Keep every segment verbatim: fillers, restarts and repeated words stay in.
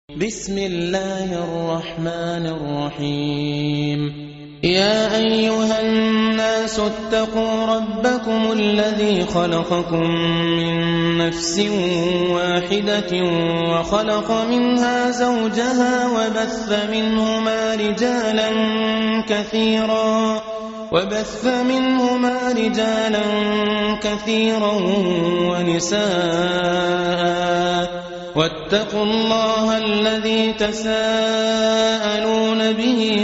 بسم الله الرحمن الرحيم يا أيها الناس اتقوا ربكم الذي خلقكم من نفس واحدة وخلق منها زوجها وبث منهما رجالا كثيرا وبث منهما رجالا كثيرا ونساء واتقوا الله الذي تساءلون به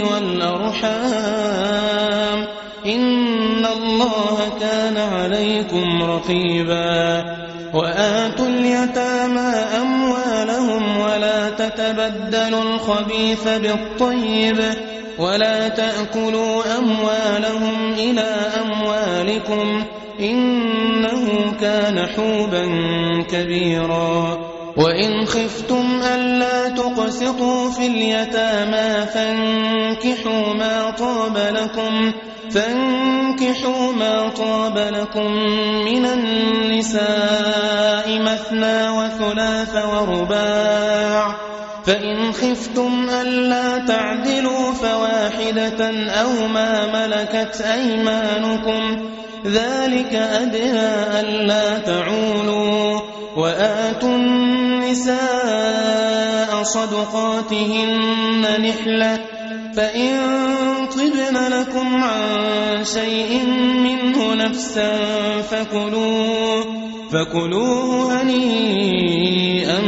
والأرحام إن الله كان عليكم رقيبا وآتوا اليتامى أموالهم ولا تتبدلوا الخبيث بالطيب ولا تأكلوا أموالهم إلى أموالكم إنه كان حوبا كبيرا وإن خفتم ألا تقسطوا في اليتامى فانكحوا ما طاب لكم فانكحوا ما طاب لكم من النساء مثنى وثلاث ورباع فإن خفتم ألا تعدلوا فواحدة أو ما ملكت أيمانكم ذلك أدنى ألا تعولوا وآتوا النساء صدقاتهن نحلة فإن طبن لكم عن شيء منه نفسا فكلوه فكلوه هنيئا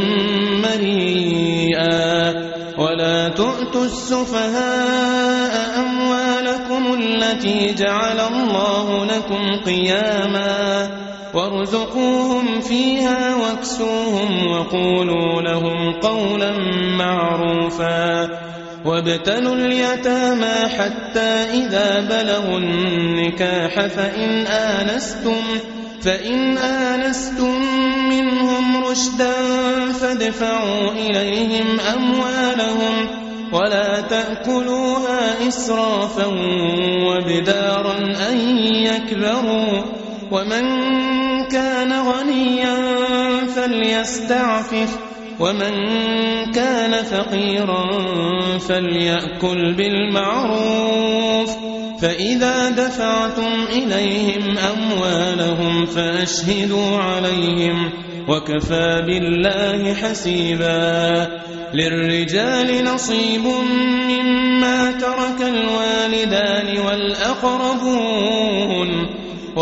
مريئا ولا تؤتوا السفهاء أموالكم التي جعل الله لكم قياما وارزقوهم فيها واكسوهم وقولوا لهم قولا معروفا وابتلوا اليتامى حتى إذا بلغوا النكاح فإن آنستم فإن آنستم منهم رشدا فادفعوا إليهم أموالهم ولا تأكلوها إسرافا وبدارا أن يكبروا ومن كان غنيا فليستعفف ومن كان فقيرا فليأكل بالمعروف فإذا دفعتم إليهم أموالهم فأشهدوا عليهم وكفى بالله حسيبا للرجال نصيب مما ترك الوالدان والأقربون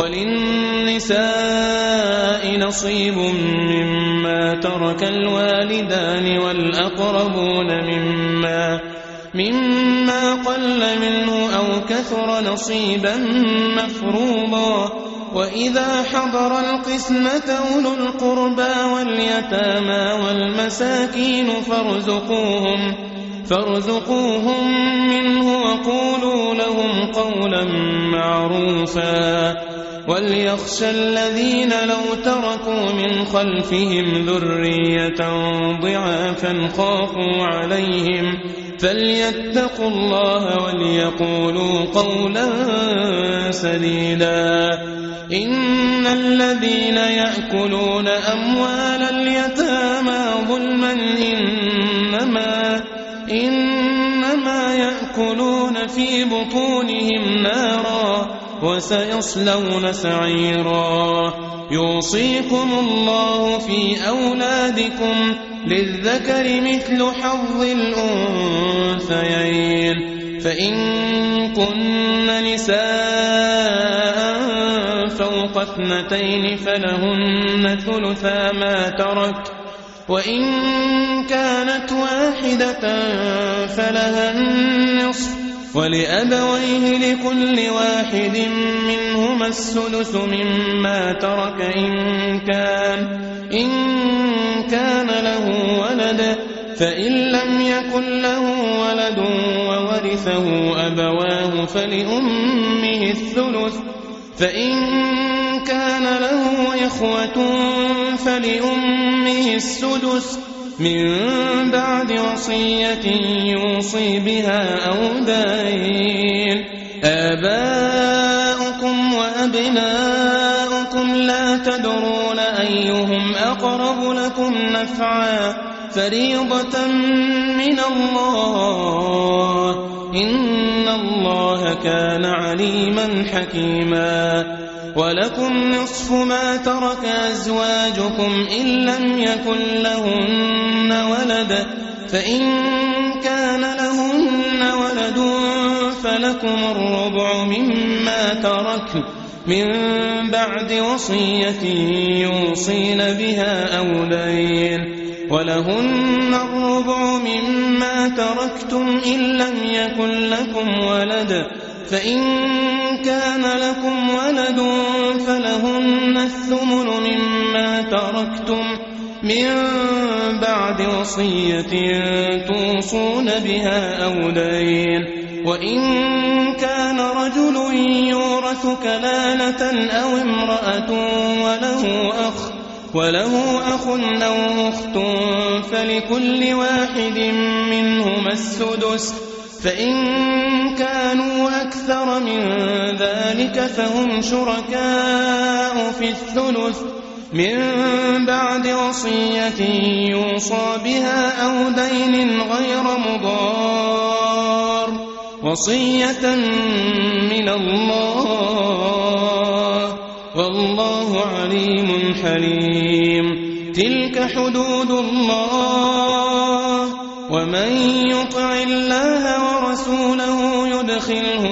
وللنساء نصيب مما ترك الوالدان والأقربون مما مما قل منه أو كثر نصيبا مفروضا وإذا حضر القسمة أولو القربى واليتامى والمساكين فارزقوهم فارزقوهم منه وقولوا لهم قولا معروفا وليخشى الذين لو تركوا من خلفهم ذرية ضعافا خافوا عليهم فليتقوا الله وليقولوا قولا سديدا إن الذين يأكلون أموال اليتامى ظلما إنما إنما يأكلون في بطونهم نارا وسيصلون سعيرا يوصيكم الله في أولادكم للذكر مثل حظ الأنثيين فإن كن نساء فوق اثنتين فلهن ثلثا ما ترك وإن كانت واحدة فلها النصف ولأبويه لكل واحد منهما السدس مما ترك إن كان إن كان له ولد فإن لم يكن له ولد وورثه أبواه فلأمه الثلث فإن كان له إخوة فلأمه السدس من بعد وصية يوصي بها أو دين آباؤكم وأبناؤكم لا تدرون أيهم أقرب لكم نفعا فريضة من الله إن الله كان عليما حكيما ولكم نصف ما ترك أزواجكم إن لم يكن لهن ولد فإن كان لهن ولد فلكم الربع مما ترك من بعد وصية يوصين بها أو دين ولهن الربع مما تركتم إن لم يكن لكم ولد فإن كان لكم ولد فلهن الثمن مما تركتم من بعد وصية توصون بها أو دين وإن كان رجل يورث كلالة أو امرأة وله أخ وله أخ أو أخت فلكل واحد منهما السدس فإن كانوا أكثر من ذلك فهم شركاء في الثلث من بعد وصية يوصى بها أو دين غير مضار وصية من الله والله عليم حليم تلك حدود الله ومن يطع الله ورسوله يدخله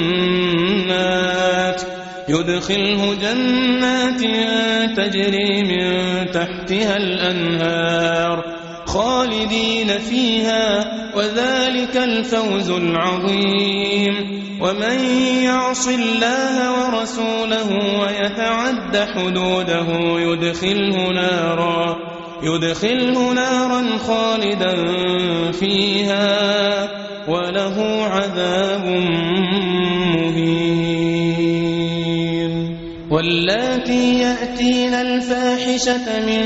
جنات يدخله جنات تجري من تحتها الأنهار خالدين فيها وذلك الفوز العظيم ومن يعص الله ورسوله ويتعد حدوده يدخله نارا يدخله نارا خالدا فيها وله عذاب مهين واللاتي يأتين الفاحشة من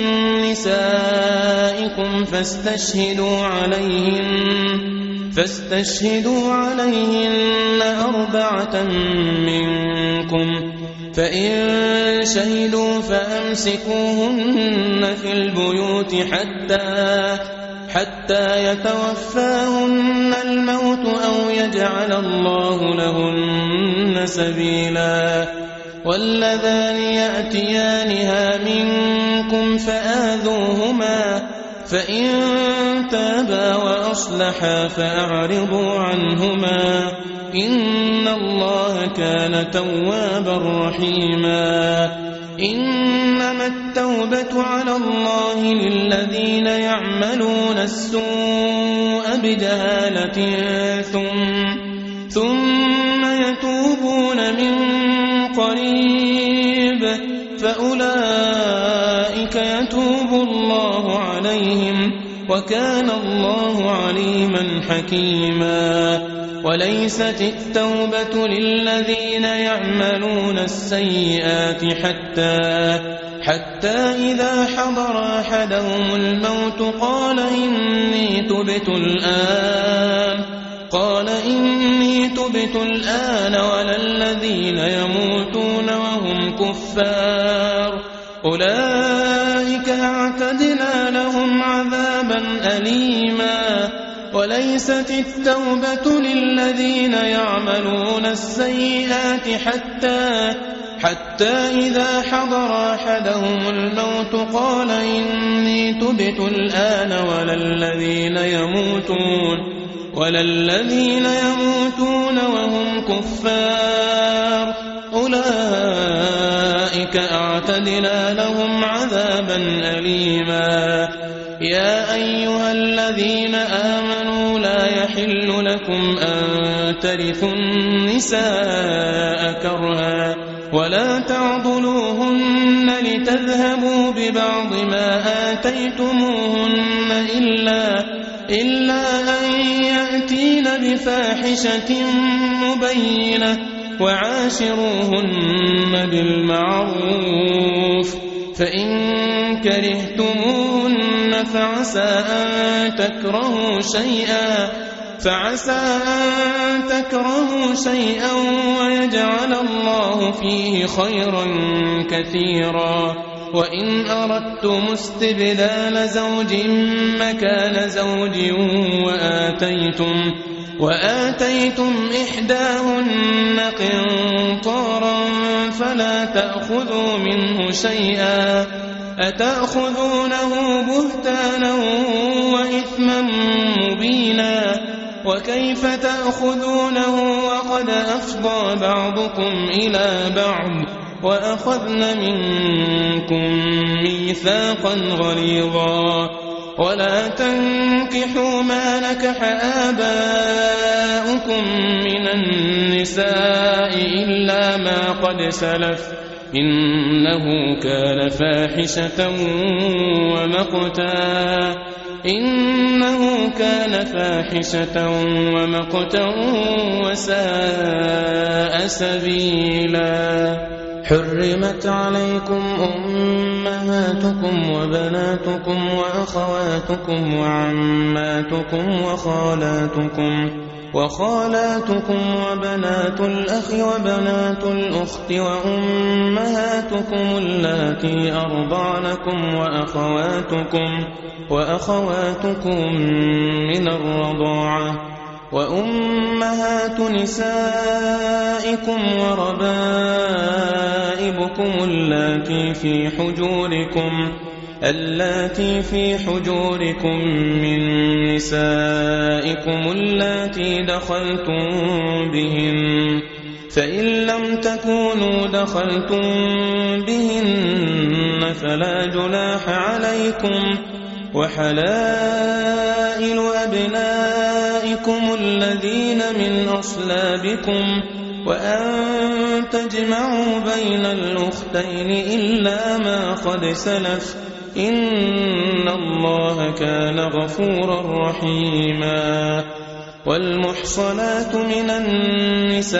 نسائكم فاستشهدوا عليهن فاستشهدوا عليهن أربعة منكم فإن شهدوا فأمسكوهن في البيوت حتى حتى يتوفاهن الموت أو يجعل الله لهن سبيلا واللذان يأتيانها منكم فآذوهما فإن تابا وأصلحا فأعرضوا عنهما إن الله كان توابا رحيما إنما التوبة على الله للذين يعملون السوء بجهالة ثم ثم يتوبون من قريب فأولئك يتوب الله عليهم وكان الله عليما حكيما وليست التوبة للذين يعملون السيئات حتى حتى إذا حضر أحدهم الموت قال إني تبت الآن قال إني تبت الآن ولا الذين يموتون وهم كفار أولئك أعتدنا لهم عذابا أليما وليست التوبة للذين يعملون السيئات حتى حتى إذا حضر أحدهم الموت قال إني تبت الآن ولا الذين يموتون ولا الذين يموتون وهم كفار أولئك أعتدنا لهم عذابا أليما يا أيها الذين آمنوا لا يحل لكم أن ترثوا النساء كرها ولا تعضلوهن لتذهبوا ببعض ما آتيتموهن إلا إلا أن يأتين بفاحشة مبينة وعاشروهن بالمعروف فإن كرهتموهن فعسى أن تكرهوا شيئا فعسى أن تكرهوا شيئا ويجعل الله فيه خيرا كثيرا وإن أردتم استبدال زوج مكان زوج وآتيتم, وآتيتم إحداهن قنطارا فلا تأخذوا منه شيئا أتأخذونه بهتانا وإثما مبينا وكيف تأخذونه وقد أفضى بعضكم إلى بعض وأخذن منكم ميثاقا غليظا ولا تنكحوا ما نكح آباؤكم من النساء إلا ما قد سلف إنه كان فاحشة ومقتا إنه كان فاحشة ومقتا وساء سبيلا حرمت عليكم أمهاتكم وبناتكم وأخواتكم وعماتكم وخالاتكم وخالاتكم وبنات الأخ وبنات الأخت وأمهاتكم اللاتي أرضعنكم وأخواتكم وأخواتكم من الرضاعة وأمهات نسائكم وربائبكم اللاتي في حجوركم اللاتي في حجوركم من نسائكم اللاتي دخلتم بهن فإن لم تكونوا دخلتم بهن فلا جناح عليكم وحلائل أبنائكم الذين من أصلابكم وأن تجمعوا بين الأختين إلا ما قد سلف إن الله كان غفورا رحيما والمحصنات من النساء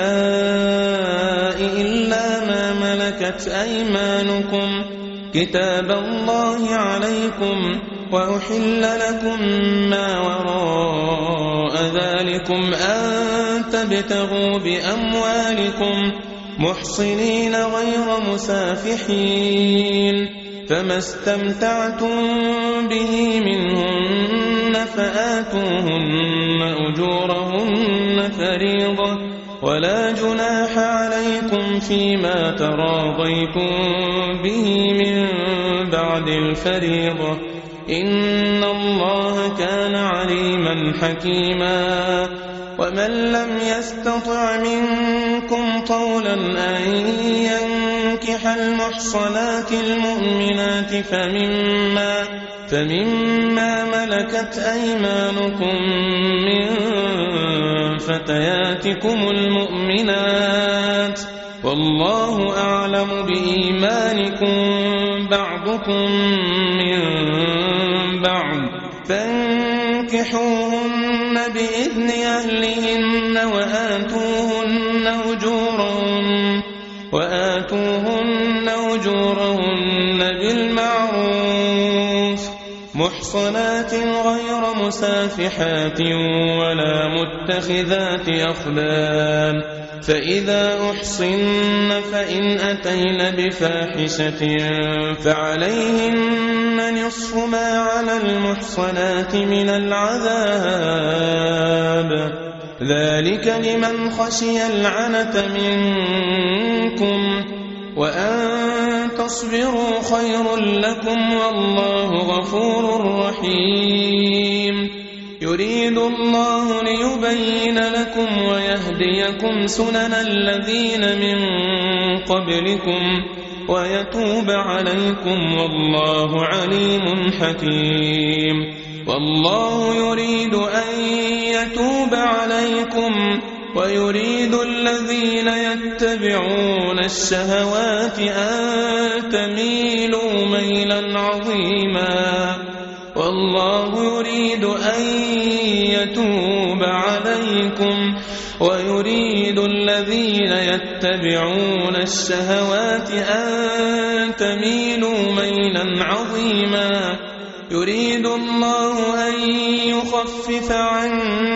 إلا ما ملكت أيمانكم كتاب الله عليكم وأحل لكم ما وراء ذلكم أن تبتغوا بأموالكم محصنين غير مسافحين فما استمتعتم به منهن فآتوهن أجورهن فريضة ولا جناح عليكم فيما تراضيتم به من بعد الفريضة إن الله كان عليما حكيما ومن لم يستطع منكم طولا أن ينكح المحصنات المؤمنات فمما, فمما ملكت أيمانكم من فتياتكم المؤمنات والله أعلم بإيمانكم بعضكم من بعض فانكحوهن بإذن أهلهن وآتوهن أجورهن وآتوهن أجورهن بالمعروف محصنات غير مسافحات ولا متخذات أخدان فإذا أحصن فإن أتين بفاحشة فعليهن نصف ما على المحصنات من العذاب ذلك لمن خشي العنة منكم وأن تصبروا خير لكم والله غفور رحيم يريد الله ليبين لكم ويهديكم سنن الذين من قبلكم ويتوب عليكم والله عليم حكيم والله يريد أن يتوب عليكم ويريد الذين يتبعون الشهوات أن تميلوا ميلا عظيما والله يريد أن يتوب عليكم ويريد الذين يتبعون الشهوات أن تميلوا ميلا عظيما يريد الله أن يخفف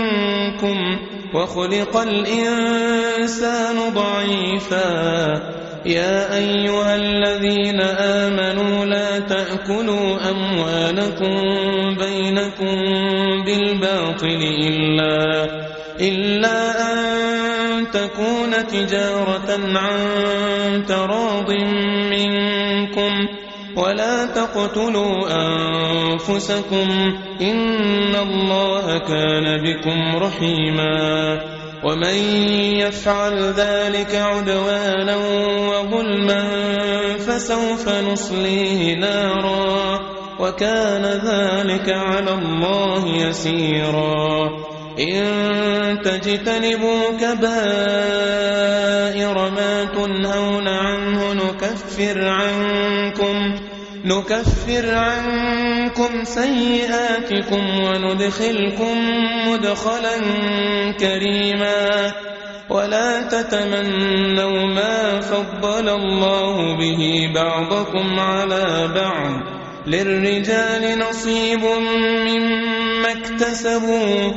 عنكم وخلق الإنسان ضعيفا يا أيها الذين آمنوا لا تأكلوا أموالكم بينكم بالباطل إلا, إلا أن تكون تجارة عن تراض منكم ولا تقتلوا أنفسكم إن الله كان بكم رحيما ومن يفعل ذلك عدوانا وظلما فسوف نصليه نارا وكان ذلك على الله يسيرا إن تجتنبوا كبائر ما تنهون عنه نكفر عنكم نكفر عنكم سيئاتكم وندخلكم مدخلا كريما ولا تتمنوا ما فضل الله به بعضكم على بعض للرجال نصيب مما اكتسبوا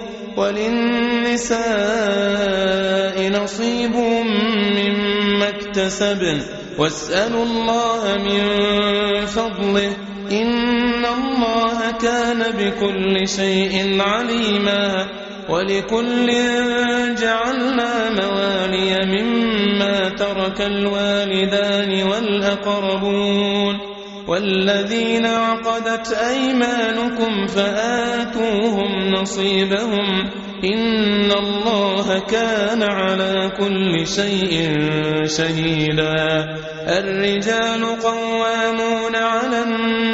وللنساء نصيب مما اكتسبن واسألوا الله من فضله إن الله كان بكل شيء عليما ولكل جعلنا موالي مما ترك الوالدان والأقربون والذين عقدت أيمانكم فآتوهم نصيبهم إن الله كان على كل شيء شهيدا الرجال قوامون على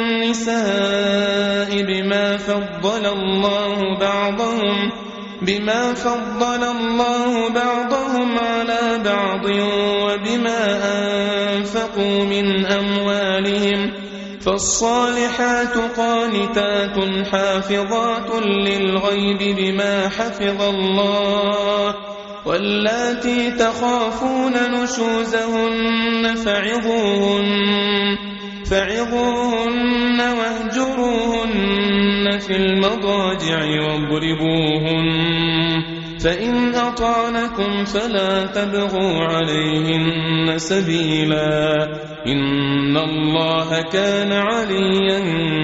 النساء بما فضل الله بعضهم بما فضل الله بعضهم على بعض وبما أنفقوا من أموالهم فالصالحات قانتات حافظات للغيب بما حفظ الله واللاتي تخافون نشوزهن فعظوهن فعظوهن واهجروهن في المضاجع واضربوهن فإن أطعنكم فلا تبغوا عليهن سبيلا إن الله كان عليا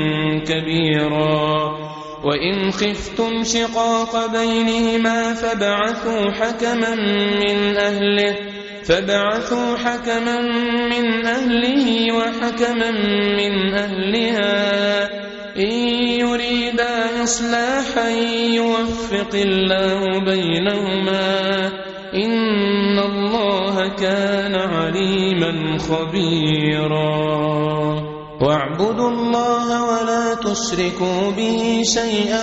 كبيرا وإن خفتم شقاق بينهما فابعثوا حكما من أهله فابعثوا حكما من أهله وحكما من أهلها إن يريدا إصلاحا يوفق الله بينهما إن الله كان عليما خبيرا واعبدوا الله ولا تشركوا به شيئا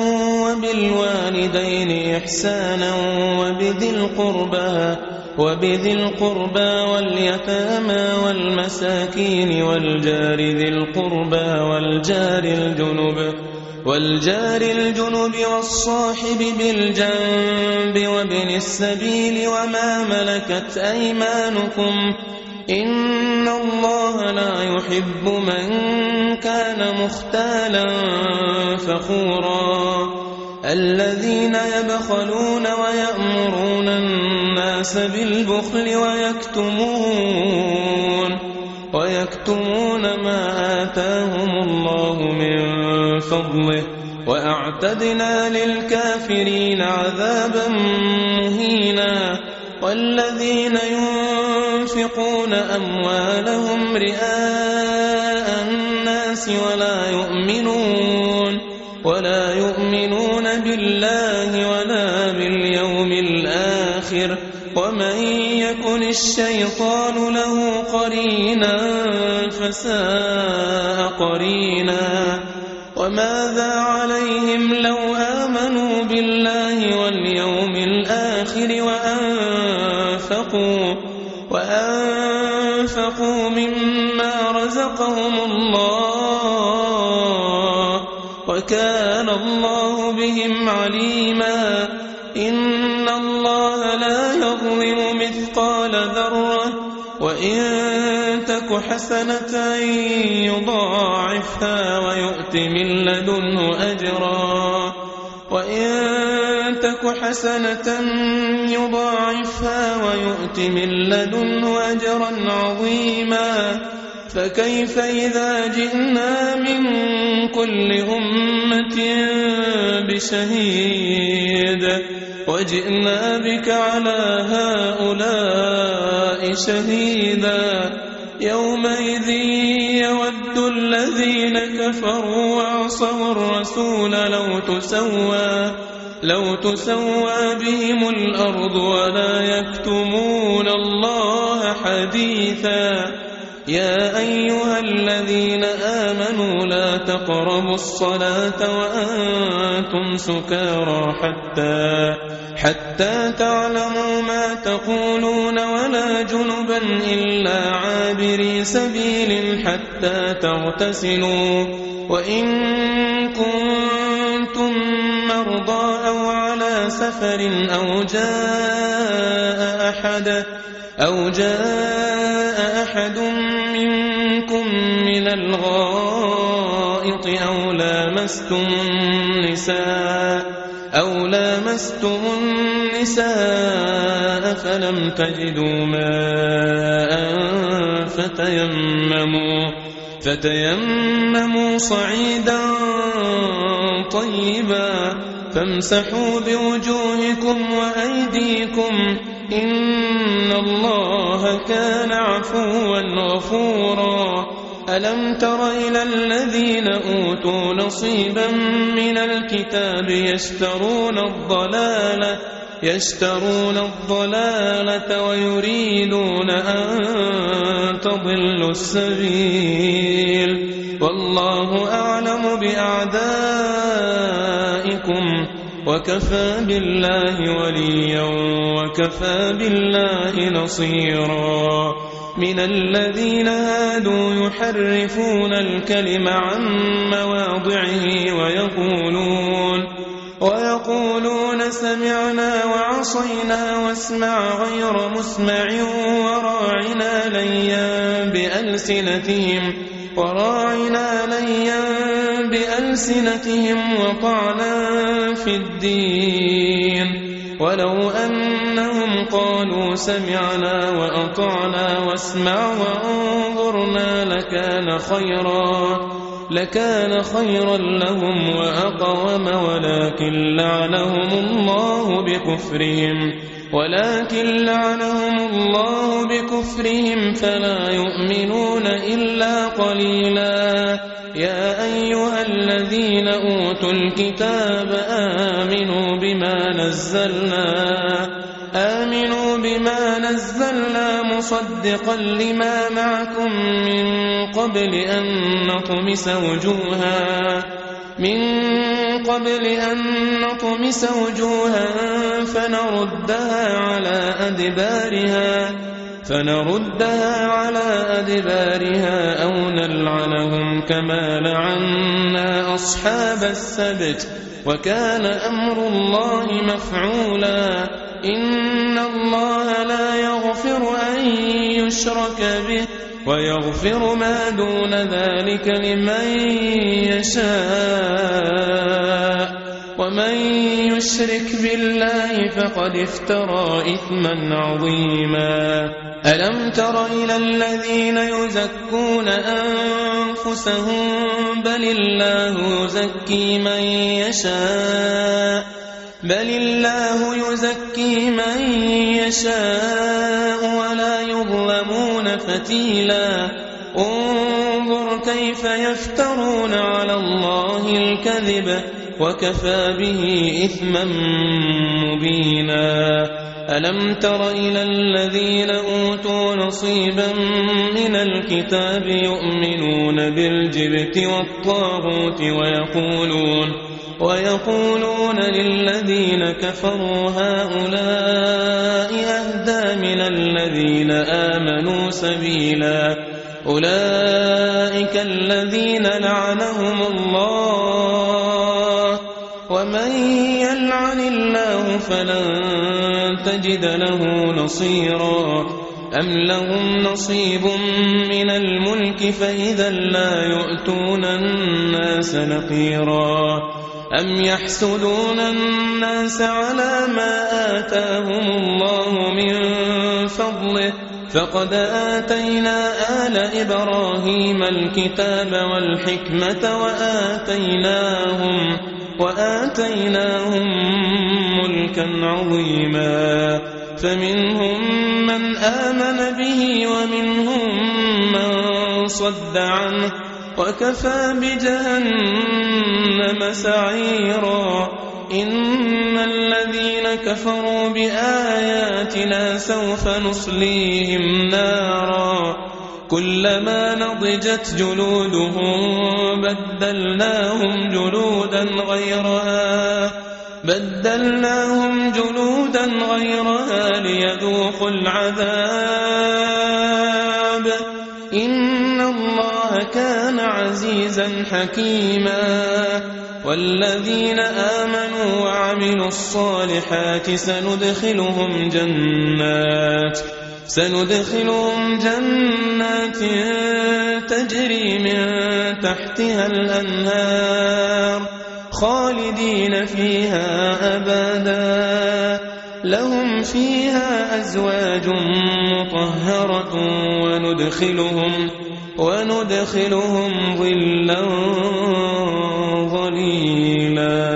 وبالوالدين إحسانا وبذي القربى وبذي القربى واليتامى والمساكين والجار ذي القربى والجار الجنب والجار الجنب والصاحب بالجنب وابن السبيل وما ملكت أيمانكم إن الله لا يحب من كان مختالا فخورا الذين يبخلون ويأمرون الناس بالبخل ويكتمون ويكتمون ما آتاهم الله من فضله وأعتدنا للكافرين عذابا مهينا والذين ينفقون أموالهم رئاء الناس ولا يؤمنون ولا يؤمنون بالله ولا باليوم الآخر ومن يكن الشيطان له قرينا فساء قرينا وماذا عليهم لو آمنوا بالله واليوم الآخر وأنفقوا وأنفقوا مما رزقهم الله وكان الله بهم عليما إن الله لا يظلم مثقال ذرة وإن تك حسنة يضاعفها ويؤت من لدنه أجرا وإن تك حسنة يضاعفها ويؤت من لدنه أجرا عظيما فكيف إذا جئنا من كل أمة بشهيد وجئنا بك على هؤلاء شهيدا يومئذ يود الذين كفروا وعصوا الرسول لو تسوى لو تسوى بهم الأرض ولا يكتمون الله حديثا يا أيها الذين آمنوا لا تقربوا الصلاة وأنتم سكارى حتى حتى تعلموا ما تقولون ولا جنبا إلا عابري سبيل حتى تغتسلوا وإن كنتم مرضى أو على سفر أو جاء أحد أو جاء أحد منكم من الغائط أو لامستم النساء أو لامستم النساء فلم تجدوا ماء فتيمموا فتيمموا صعيدا طيبا فامسحوا بوجوهكم وأيديكم إن الله كان عفوا غفورا ألم تر إلى الذين أوتوا نصيبا من الكتاب يشترون الضلالة يشترون الضلالة ويريدون أن تضلوا السبيل والله أعلم بأعدائكم وكفى بالله وليا وكفى بالله نصيرا من الذين هادوا يحرفون الكلم عن مواضعه ويقولون ويقولون سمعنا وعصينا واسمع غير مسمع وراعنا ليا بألسنتهم وراعنا ليا بألسنتهم وطعنا في الدين ولو أنهم قالوا سمعنا وأطعنا واسمع وانظرنا لكان خيرا لكان خيرا لهم وأقوم ولكن لعنهم الله بكفرهم ولكن لعنهم الله بكفرهم فلا يؤمنون إلا قليلا يا أيها الذين أوتوا الكتاب آمنوا بما نزلنا آمنوا بما نزلنا مصدقا لما معكم من قبل أن نطمس وجوها من قبل أن نطمس وجوها فنردها على أدبارها فنردها على أدبارها أو نلعنهم كما لعنا أصحاب السبت وكان أمر الله مفعولا إن الله لا يغفر أن يشرك به ويغفر ما دون ذلك لمن يشاء ومن يشرك بالله فقد افترى إثما عظيما ألم تر إلى الذين يزكون أنفسهم بل الله يزكي من يشاء بل الله يزكي من يشاء ولا يظلمون فتيلا انظر كيف يفترون على الله الكذب وكفى به إثما مبينا ألم تر إلى الذين أوتوا نصيبا من الكتاب يؤمنون بالجبت والطاغوت ويقولون ويقولون للذين كفروا هؤلاء أهدى من الذين آمنوا سبيلا أولئك الذين لعنهم الله ومن يلعن الله فلن تجد له نصيرا أم لهم نصيب من الملك فإذا لا يؤتون الناس نقيرا أم يحسدون الناس على ما آتاهم الله من فضله فقد آتينا آل إبراهيم الكتاب والحكمة وآتيناهم, وآتيناهم ملكا عظيما فمنهم من آمن به ومنهم من صد عنه وكفى بجهنم سعيرا إن الذين كفروا بآياتنا سوف نصليهم نارا كلما نضجت جلودهم بدلناهم جلودا غيرها بدلناهم جلودا غيرها ليذوقوا العذاب إن الله كان عزيزا حكيما والذين آمنوا وعملوا الصالحات سندخلهم جنات سندخلهم جنات تجري من تحتها الأنهار خالدين فيها أبدا لهم فيها أزواج مطهرة وندخلهم وندخلهم ظلا ظليلا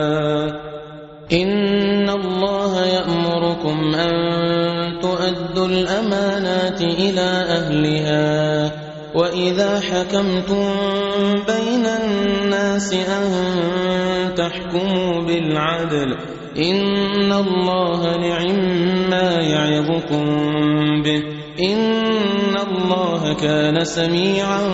إن الله يأمركم أن تؤدوا الأمانات إلى أهلها وإذا حكمتم بين الناس أن تحكموا بالعدل إن الله نعما يعظكم به إن الله كان سميعا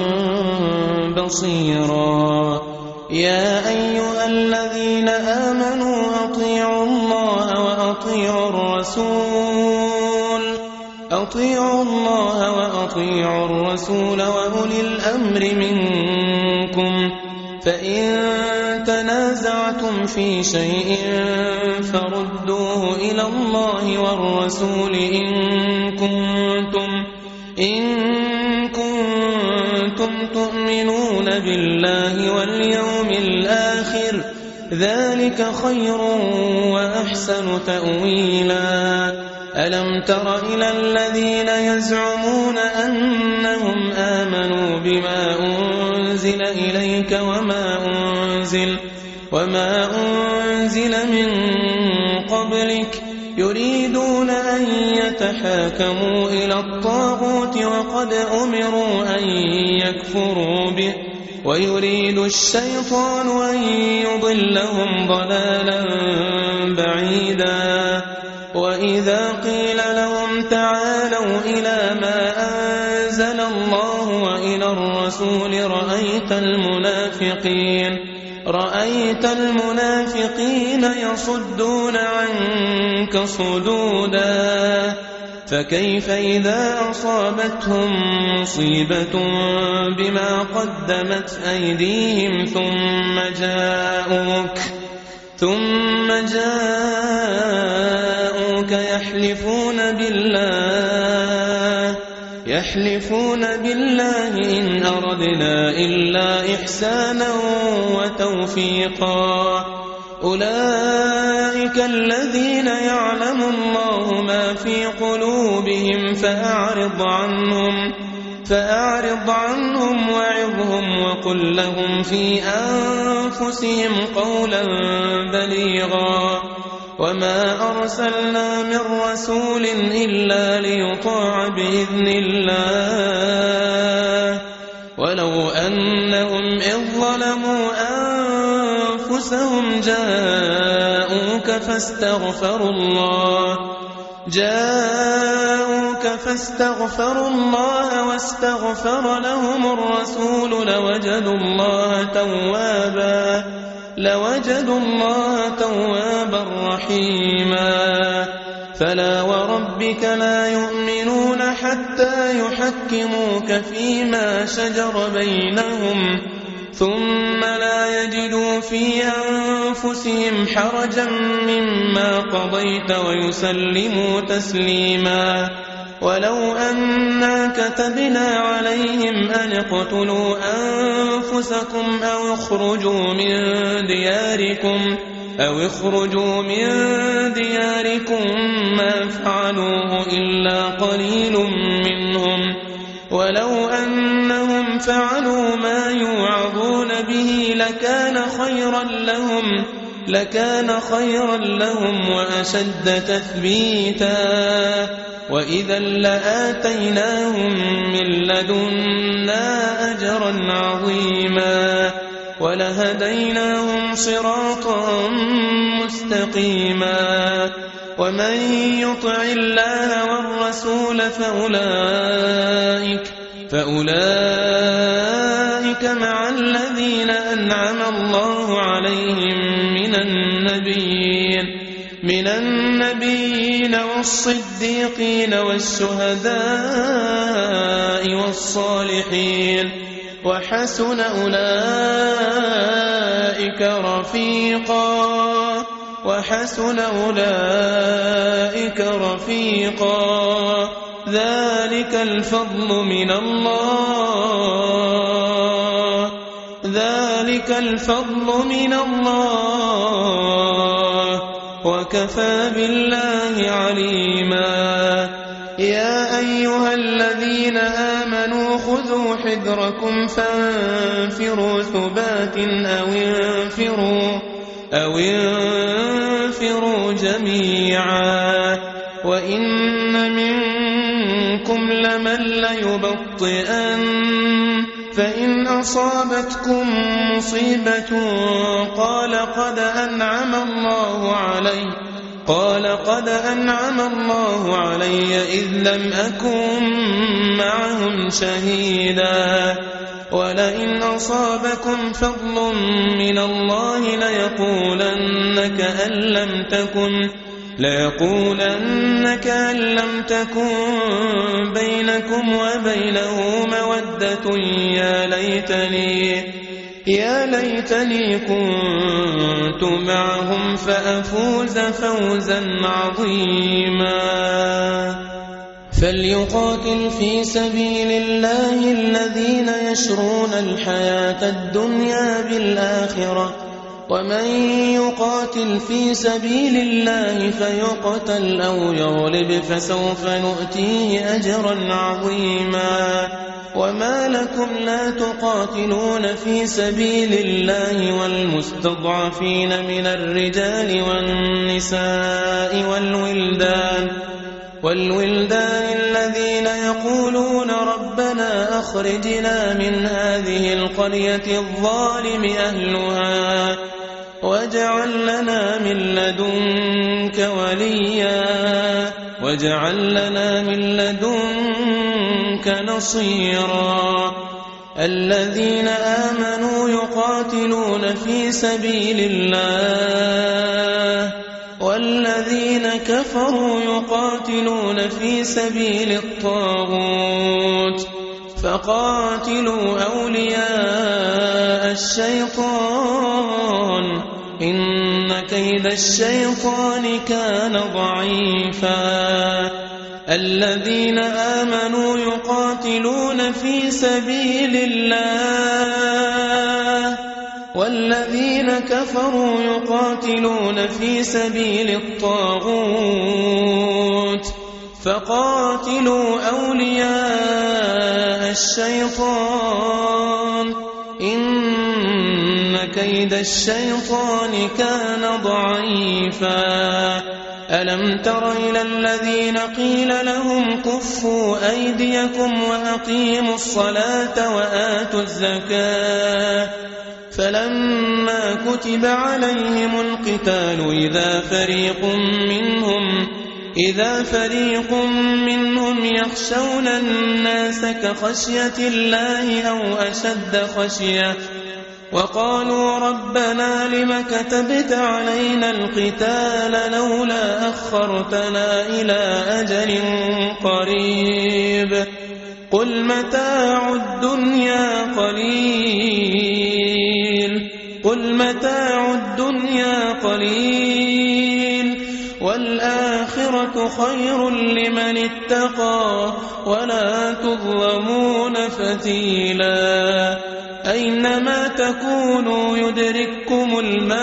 بصيرا يا أيها الذين آمنوا أطيعوا الله وأطيعوا الرسول أطيعوا الله وأطيعوا الرسول وأولي الأمر منكم فإن تنازعتم في شيء فردوه إلى الله والرسول إن كنتم إن كنتم تؤمنون بالله واليوم الآخر ذلك خير وأحسن تأويلا ألم تر إلى الذين يزعمون أنهم آمنوا بما أنزل إليك وما أنزل وما أنزل من قبلك يريدون أن يتحاكموا إلى الطاغوت وقد أمروا أن يكفروا به ويريد الشيطان أن يضلهم ضلالا بعيدا وإذا قيل لهم تعالوا إلى ما أنزل الله وإلى الرسول رأيت المنافقين رأيت المنافقين يصدون عنك صدودا فكيف إذا أصابتهم مصيبة بما قدمت أيديهم ثم جاءوك ثم جاءوك يحلفون بالله يحلفون بالله إن أردنا إلا إحسانا وتوفيقا أولئك الذين يعلم الله ما في قلوبهم فأعرض عنهم فأعرض عنهم وعظهم وقل لهم في أنفسهم قولا بليغا وما أرسلنا من رسول إلا ليطاع بإذن الله ولو أنهم إذ ظلموا أنفسهم جاءوك فاستغفروا الله جاءوك فاستغفروا الله واستغفر لهم الرسول لوجدوا الله توابا لوجدوا الله توابا رحيما فلا وربك لا يؤمنون حتى يحكموك فيما شجر بينهم ثم لا يجدوا في أنفسهم حرجا مما قضيت ويسلموا تسليما ولو أنا كتبنا عليهم أن اقتلوا أنفسكم أو اخرجوا من دياركم أو اخرجوا من دياركم ما فعلوه إلا قليل منهم ولو أنهم فعلوا ما يوعظون به لكان خيرا لهم لكان خيرا لهم وأشد تثبيتا وإذا لآتيناهم من لدنا أجرا عظيما ولهديناهم صراطا مستقيما ومن يطع الله والرسول فأولئك فأولئك مع الذين أنعم الله عليهم من النبيين من النبيين والصديقين والشهداء والصالحين وحسن أولئك رفيقا وحسن أولئك رفيقا ذلك الفضل من الله ذلك الفضل من الله وكفى بالله عليما يا أيها الذين آمنوا خذوا حذركم فانفروا ثبات أو انفروا أو انفروا جميعا وإن منكم لمن ليبطئن فإن أصابتكم مصيبة قال قد أنعم الله علي قال قد أنعم الله علي إذ لم أكن معهم شهيدا ولئن أصابكم فضل من الله ليقولن كأن لم تكن ليقولن كأن لم تكن بينكم وبينه مودة يا ليتني يا ليتني كنت معهم فأفوز فوزا عظيما فليقاتل في سبيل الله الذين يشرون الحياة الدنيا بالآخرة ومن يقاتل في سبيل الله فيقتل أو يغلب فسوف نؤتيه أجرا عظيما وما لكم لا تقاتلون في سبيل الله والمستضعفين من الرجال والنساء والولدان والولدان الذين يقولون ربنا أخرجنا من هذه القرية الظالم أهلها واجعل لنا من لدنك وليا واجعل لنا من لدنك نصيرا الذين آمنوا يقاتلون في سبيل الله والذين كفروا يقاتلون في سبيل الطاغوت فقاتلوا أولياء الشيطان إن كيد الشيطان كان ضعيفا الذين آمنوا يقاتلون في سبيل الله والذين كفروا يقاتلون في سبيل الطاغوت فقاتلوا أولياء الشيطان إن كيد الشيطان كان ضعيفا ألم تر إلى الذين قيل لهم كفوا أيديكم وأقيموا الصلاة وآتوا الزكاة فلما كتب عليهم القتال إذا فريق منهم إذا فريق منهم يخشون الناس كخشية الله أو أشد خشية وقالوا ربنا لم كتبت علينا القتال لولا أخرتنا إلى أجل قريب قل متاع الدنيا قليل قل متاع الدنيا قليل والآخرة خير لمن اتقى ولا تظلمون فتيلا أينما تكونوا يدرككم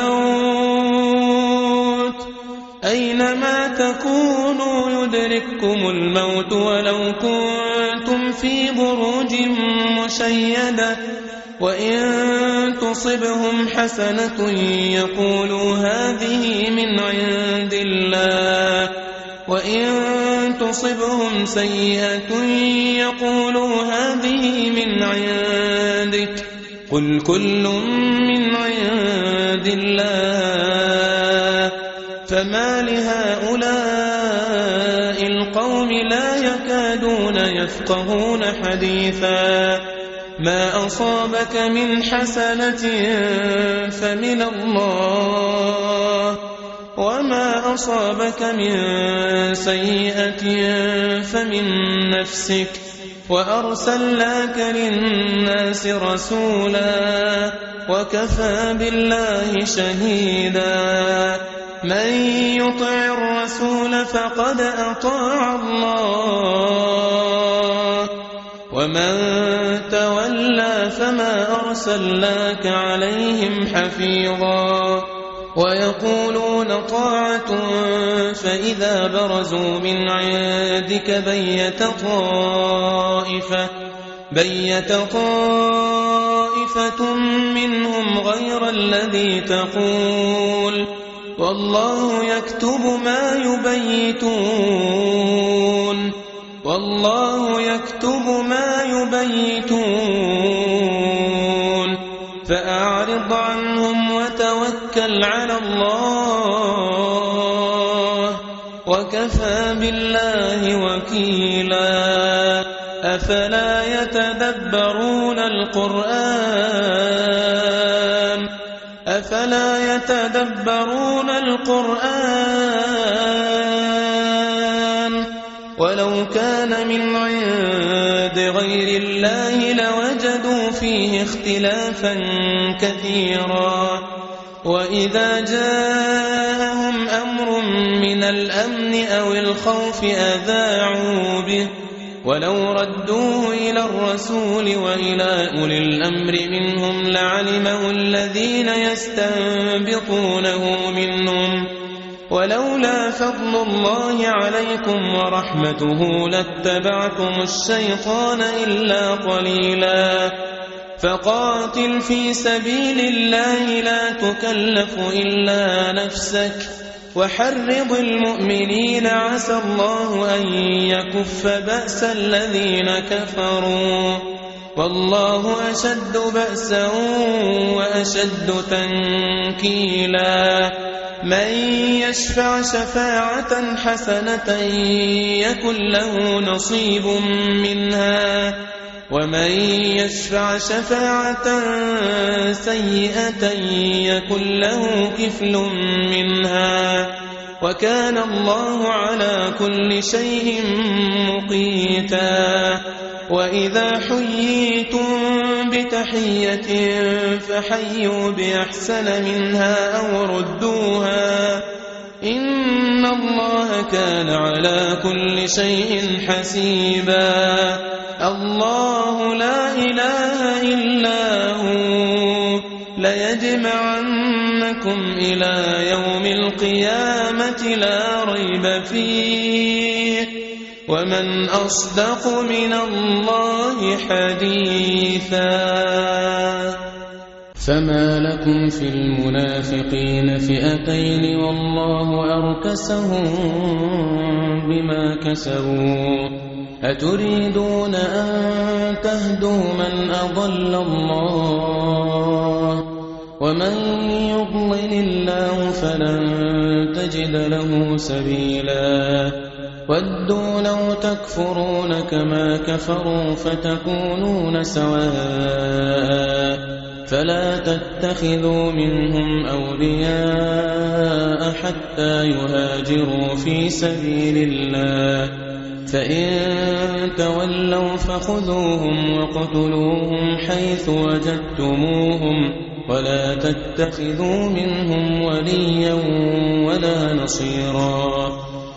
الموت أينما تكونوا يدرككم الموت ولو كنتم في بروج مشيدة وإن تصبهم حسنة يقولوا هذه من عند الله وإن تصبهم سيئة يقولوا هذه من عندك قل كل من عند الله فما لهؤلاء القوم لا يكادون يفقهون حديثا ما أصابك من حسنة فمن الله وما أصابك من سيئة فمن نفسك وأرسلناك للناس رسولا وكفى بالله شهيدا من يطع الرسول فقد أطاع الله ومن تولى فما أرسلناك عليهم حفيظا ويقولون طاعة فإذا برزوا من عندك بيت طائفة بيت طائفة منهم غير الذي تقول والله يكتب ما يبيتون والله يكتب ما يبيتون فأعرض عنهم وتوكل على الله وكفى بالله وكيلا أفلا يتدبرون القرآن أفلا يتدبرون القرآن ولو كان من عند غير الله لوجدوا فيه اختلافا كثيرا وإذا جاءهم أمر من الأمن أو الخوف أذاعوا به ولو ردوه إلى الرسول وإلى أولي الأمر منهم لعلمه الذين يستنبطونه منهم ولولا فضل الله عليكم ورحمته لاتبعتم الشيطان إلا قليلا فقاتل في سبيل الله لا تكلف إلا نفسك وحرض المؤمنين عسى الله أن يكف بأس الذين كفروا والله أشد بأسا وأشد تنكيلا من يشفع شفاعة حسنة يكن له نصيب منها ومن يشفع شفاعة سيئة يكن له كفل منها وكان الله على كل شيء مقيتا وإذا حييتم بتحية فحيوا بأحسن منها أو ردوها إن الله كان على كل شيء حسيبا الله لا إله إلا هو ليجمعنكم إلى يوم القيامة لا ريب فيه ومن أصدق من الله حديثا فما لكم في المنافقين فئتين والله أركسهم بما كسبوا أتريدون أن تهدوا من أضل الله ومن يضلل الله فلن تجد له سبيلا ودوا لو تكفرون كما كفروا فتكونون سواء فلا تتخذوا منهم أولياء حتى يهاجروا في سبيل الله فإن تولوا فخذوهم وقتلوهم حيث وجدتموهم ولا تتخذوا منهم وليا ولا نصيرا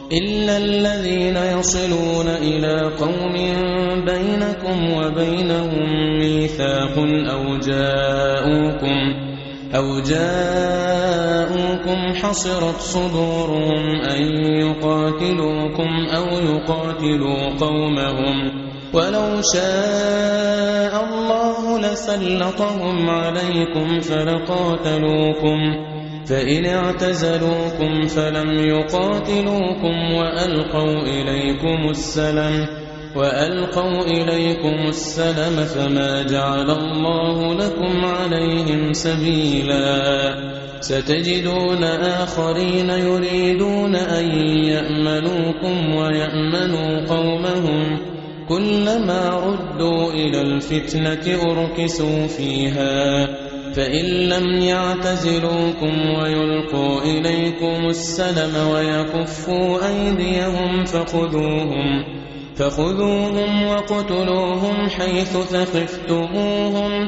إلا الذين يصلون إلى قوم بينكم وبينهم ميثاق أو جاءوكم أو جاءوكم حصرت صدورهم أن يقاتلوكم أو يقاتلوا قومهم ولو شاء الله لسلطهم عليكم فلقاتلوكم فإن اعتزلوكم فلم يقاتلوكم وألقوا إليكم السلم وألقوا إليكم السلم فما جعل الله لكم عليهم سبيلا ستجدون آخرين يريدون أن يأمنوكم ويأمنوا قومهم كلما ردوا إلى الفتنة أركسوا فيها فإن لم يعتزلوكم ويلقوا إليكم السلم ويكفوا أيديهم فخذوهم فخذوهم وقتلوهم حيث ثقفتموهم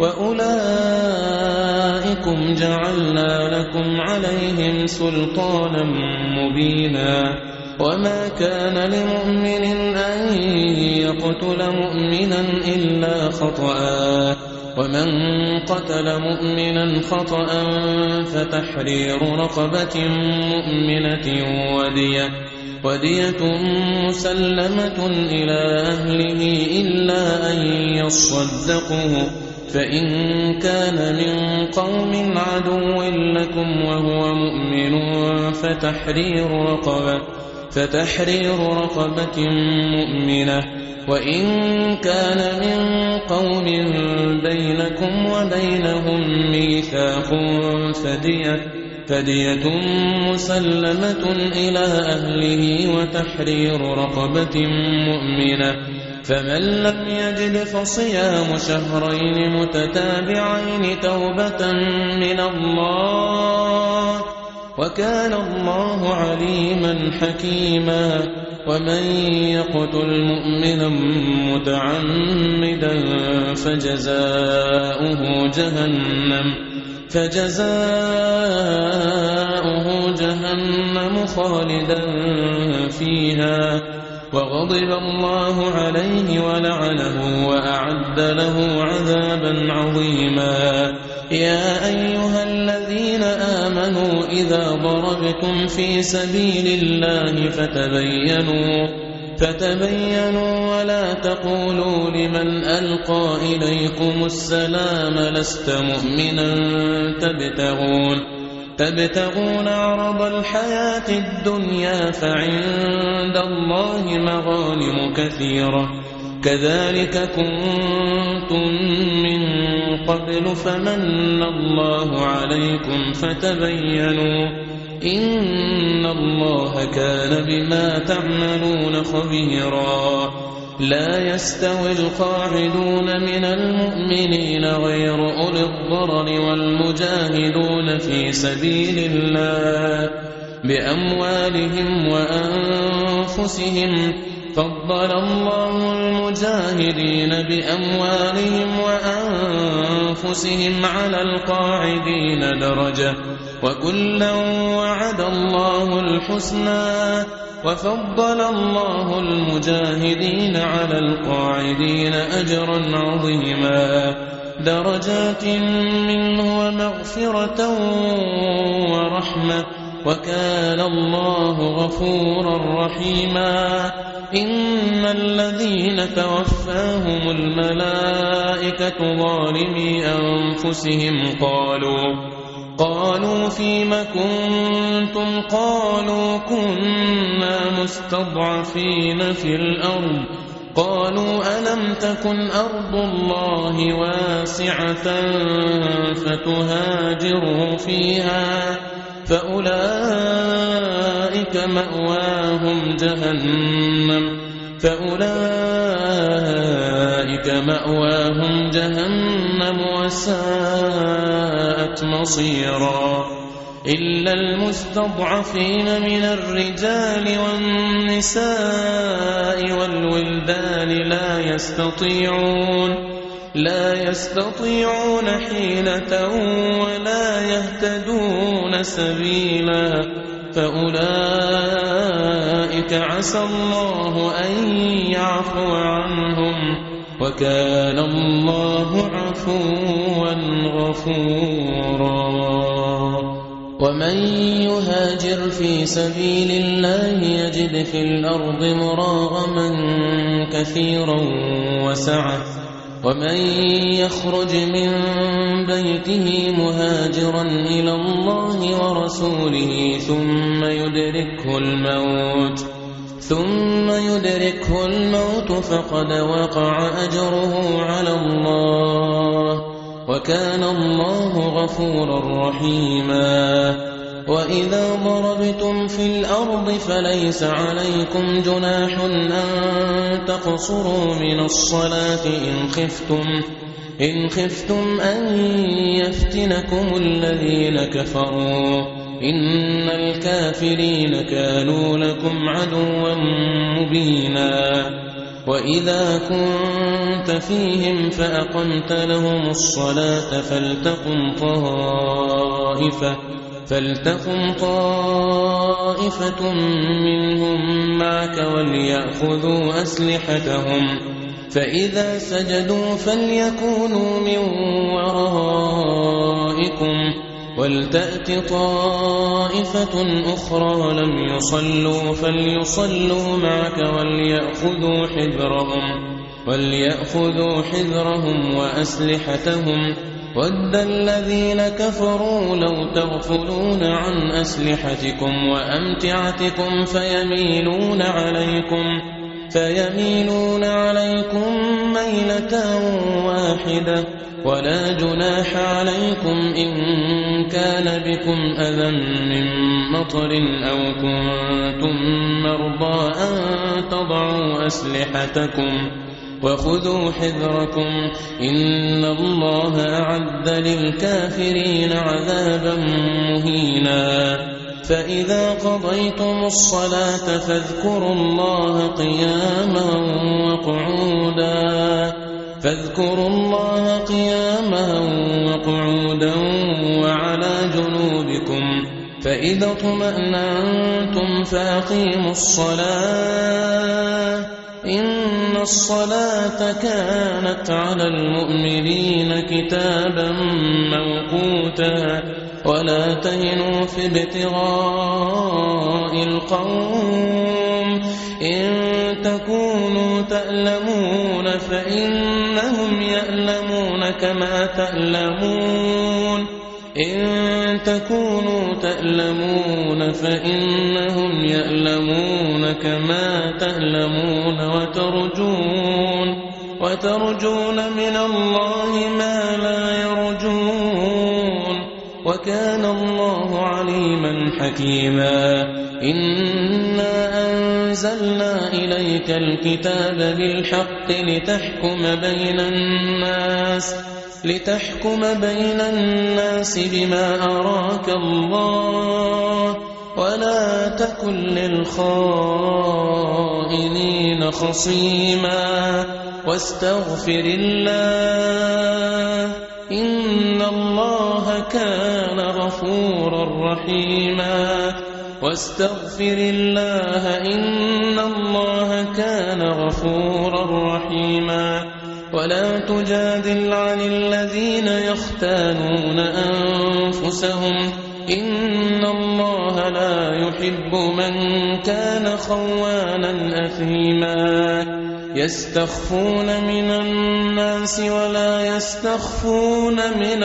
وأولئكم جعلنا لكم عليهم سلطانا مبينا وما كان لمؤمن أن يقتل مؤمنا إلا خطأ ومن قتل مؤمنا خطأ فتحرير رقبة مؤمنة ودية ودية مسلمة إلى أهله إلا أن يصدقوا فإن كان من قوم عدو لكم وهو مؤمن فتحرير رقبة فتحرير رقبة مؤمنة وإن كان من قوم بينكم وبينهم ميثاق فدية فدية مسلمة إلى أهله وتحرير رقبة مؤمنة فمن لم يجد فصيام شهرين متتابعين توبة من الله وكان الله عليما حكيما ومن يقتل مؤمنا متعمدا فجزاؤه جهنم فجزاؤه جهنم خالدا فيها وغضب الله عليه ولعنه وأعد له عذابا عظيما يا أيها الذين آمنوا إذا ضربتم في سبيل الله فتبينوا فتبينوا ولا تقولوا لمن ألقى إليكم السلام لست مؤمنا تبتغون تبتغون عرض الحياة الدنيا فعند الله مغانم كثيرة كذلك كنتم من قبل فمن الله عليكم فتبينوا إن الله كان بما تعملون خبيرا لا يستوي القاعدون من المؤمنين غير أولي الضرر والمجاهدون في سبيل الله بأموالهم وأنفسهم فضل الله المجاهدين بأموالهم وأنفسهم على القاعدين درجة وكلا وعد الله الحسنى وفضل الله المجاهدين على القاعدين أجرا عظيما درجات منه ومغفرة ورحمة وكان الله غفورا رحيما إن الذين توفاهم الملائكة ظالمي أنفسهم قالوا قالوا فيم كنتم قالوا كنا مستضعفين في الأرض قالوا ألم تكن أرض الله واسعة فتهاجروا فيها فأولئك مأواهم جهنم فأولئك مأواهم جهنم وساءت مصيرا إلا المستضعفين من الرجال والنساء والولدان لا يستطيعون لا يستطيعون حيلة ولا يهتدون سبيلا فأولئك أولئك عسى الله أن يعفو عنهم وكان الله عفوا غفورا. ومن يهاجر في سبيل الله يجد في الأرض مراغما كثيرا وسعة ومن يخرج من بيته مهاجرا إلى الله ورسوله ثم يدركه الموت ثم يدركه الموت فقد وقع أجره على الله وكان الله غفورا رحيما. وإذا ضربتم في الأرض فليس عليكم جناح أن تقصروا من الصلاة إن خفتم إن خفتم أن يفتنكم الذين كفروا إن الكافرين كانوا لكم عدوا مبينا. وإذا كنت فيهم فأقمت لهم الصلاة فلتقم طائفة فلتقم طائفة منهم معك وليأخذوا أسلحتهم فإذا سجدوا فليكونوا من ورائكم ولتأت طائفة أخرى لم يصلوا فليصلوا معك وليأخذوا حذرهم وليأخذوا حذرهم وأسلحتهم ود الذين كفروا لو تغفلون عن أسلحتكم وأمتعتكم فيميلون عليكم فيميلون عليكم ميلة واحدة ولا جناح عليكم إن كان بكم أذى من مطر أو كنتم مرضى أن تضعوا أسلحتكم وخذوا حذركم إن الله أعد للكافرين عذابا مهينا. فإذا قضيتم الصلاة فاذكروا الله قياما وقعودا فاذكروا الله قياما وقعودا وعلى جنوبكم فإذا اطمأننتم فأقيموا الصلاة إن الصلاة كانت على المؤمنين كتابا موقوتا. ولا تهنوا في ابتغاء القوم إن تكونوا تألمون فإنهم يألمون كما تألمون إن تكونوا تألمون فإنهم يألمون كما تألمون وترجون وترجون من الله ما لا يرجون وكان الله عليما حكيما. إنا أنزلنا إليك الكتاب بالحق لتحكم بين الناس لتحكم بين الناس بما أراك الله ولا تكن للخائنين خصيما واستغفر الله إن الله كان غفورا رحيما. واستغفر الله إن الله كان غفورا رحيما. ولا تجادل عن الذين يختانون أنفسهم إن الله لا يحب من كان خوانا أثيما. يستخفون من الناس ولا يستخفون من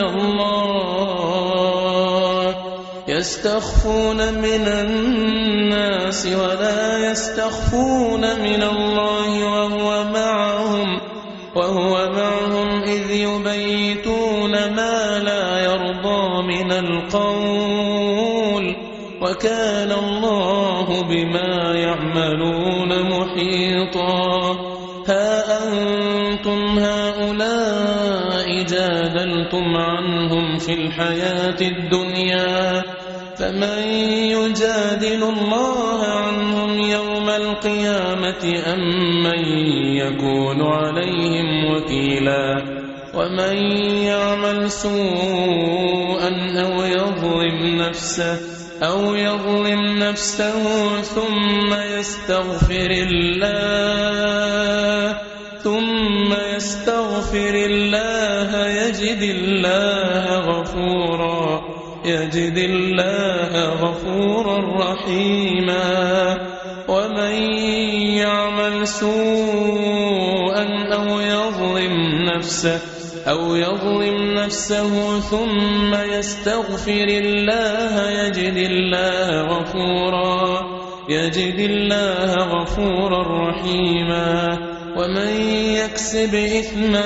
الله يستخفون من الناس ولا يستخفون من الله وهو معهم وهو معهم إذ يبيتون ما لا يرضى من القول وكان الله بما يعملون محيطا. ها أنتم هؤلاء جادلتم عنهم في الحياة الدنيا فمن يجادل الله عنهم يوم القيامة أم من يكون عليهم وكيلا. ومن يعمل سوءا أو يظلم نفسه أو يظلم نفسه ثم يستغفر الله ثم يستغفر الله يجد الله غفورا يجد الله غفورا رحيما ومن يعمل سوءا أو يظلم نفسه أو يظلم نفسه ثم يستغفر الله يجد الله غفورا يجد الله غفورا رحيما ومن يكسب إثما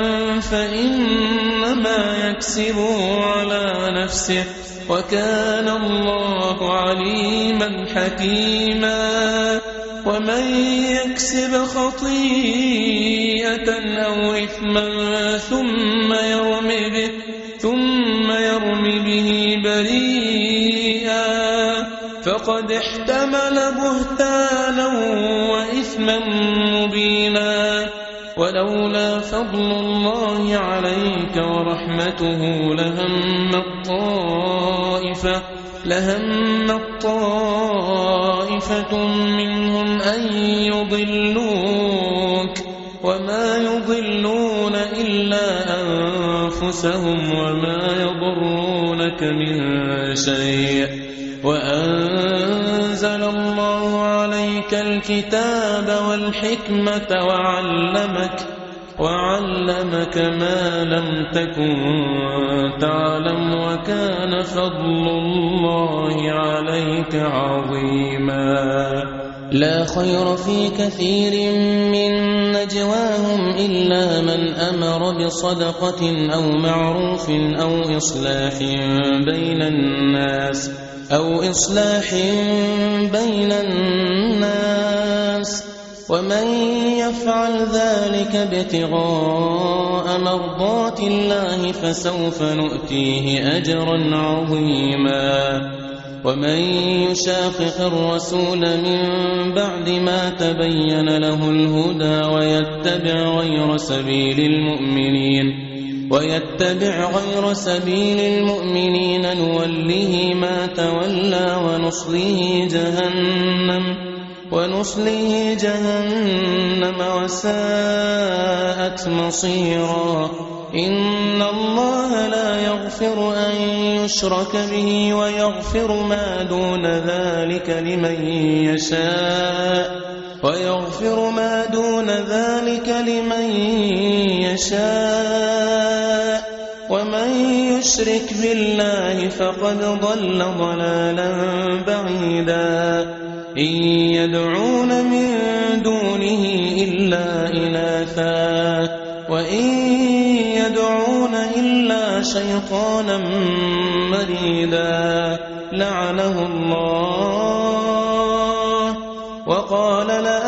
فإنما يكسبه على نفسه وكان الله عليما حكيما ومن يكسب خطيئة أو إثما ثم يرمي به ثم يرمي به بريئا فقد احتمل بهتانا وإثما مبينا ولولا فضل الله عليك ورحمته لهم الطائفة لهم الطائفة منهم أن يضلوك وما يضلون إلا أنفسهم وما يضرونك من شيء وأنزل الله عليك الكتاب والحكمة وعلمك وعلمك ما لم تكن تعلم وكان فضل الله عليك عظيما لا خير في كثير من نجواهم إلا من أمر بصدقة أو معروف أو إصلاح بين الناس أو إصلاح بين الناس ومن يفعل ذلك ابتغاء مرضات الله فسوف نؤتيه أجرا عظيما ومن يشاقق الرسول من بعد ما تبين له الهدى ويتبع غير سبيل المؤمنين ويتبع غير سبيل المؤمنين نوله ما تولى ونصله جهنم ونصله جهنم وساءت مصيرا إن الله لا يغفر أن يشرك به ويغفر ما دون ذلك لمن يشاء ويغفر ما دون ذلك لمن يشاء ومن يشرك بالله فقد ضل ضلالا بعيدا إن يدعون من دونه إلا إناثا وإن يدعون إلا شيطانا مريدا لعنه الله وقال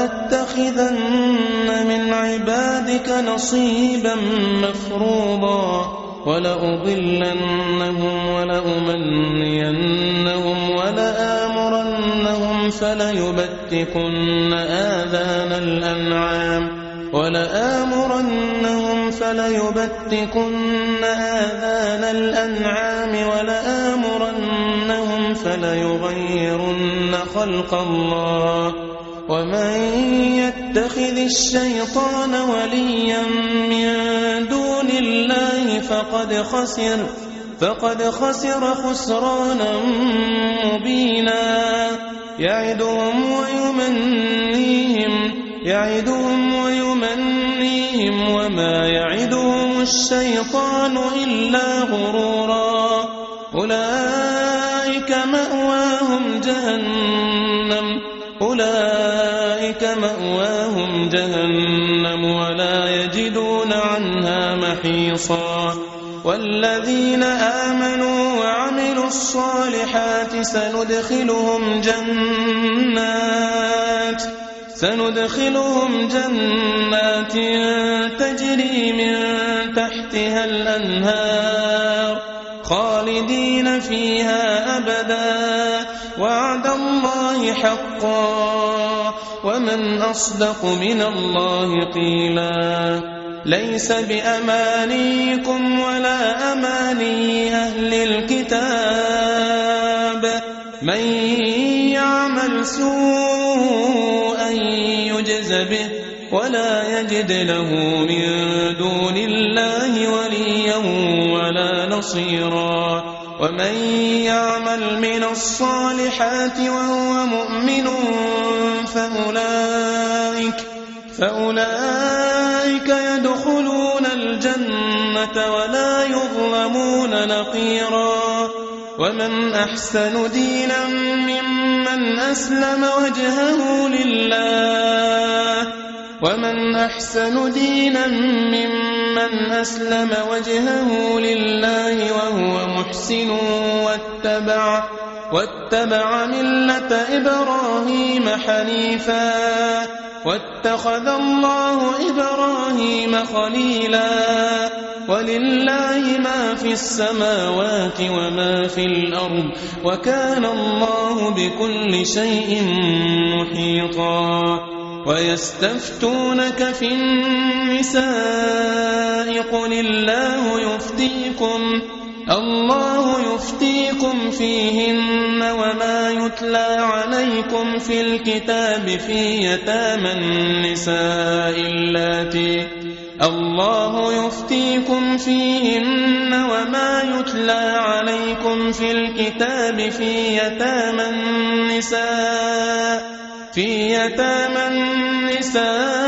لأتخذن من عبادك نصيبا مفروضا ولأضلنهم ولأمنينهم ولآمرنهم فليبتكن آذان الأنعام ولآمرنهم فليبتكن آذان الأنعام ولآمرنهم فليغيرن خلق الله ومن يتخذ الشيطان وليا من دون الله فقد خسر فقد خسر خسرانا مبينا يعدهم ويمنيهم يعدهم ويمنيهم وما يعدهم الشيطان إلا غرورا أولئك مأواهم جهنم أولئك مأواهم جهنم ولا يجدون عنها محيصا والذين آمنوا وعملوا الصالحات سندخلهم جنات سندخلهم جنات تجري من تحتها الأنهار خالدين فيها أبدا وعد الله حقا ومن أصدق من الله قيلا ليس بأمانيكم ولا أماني أهل الكتاب من يعمل سوءا يجز به ولا يجد له من دون الله وليا ولا نصيرا ومن يعمل من الصالحات وهو مؤمن فأولئك, فأولئك يدخلون الجنة ولا يظلمون نقيرا ومن أحسن دينا ممن أسلم وجهه لله ومن أحسن دينا ممن أسلم وجهه لله وهو محسن واتبع, واتبع ملة إبراهيم حنيفا واتخذ الله إبراهيم خليلا ولله ما في السماوات وما في الأرض وكان الله بكل شيء محيطا ويستفتونك في النساء قل الله يفتيكم الله يفتيكم فيهن وما يتلى عليكم في الكتاب في يتامى النساء اللاتي الله يفتيكم فيهن وما يتلى عليكم في الكتاب في يتامى النساء في يتامى النساء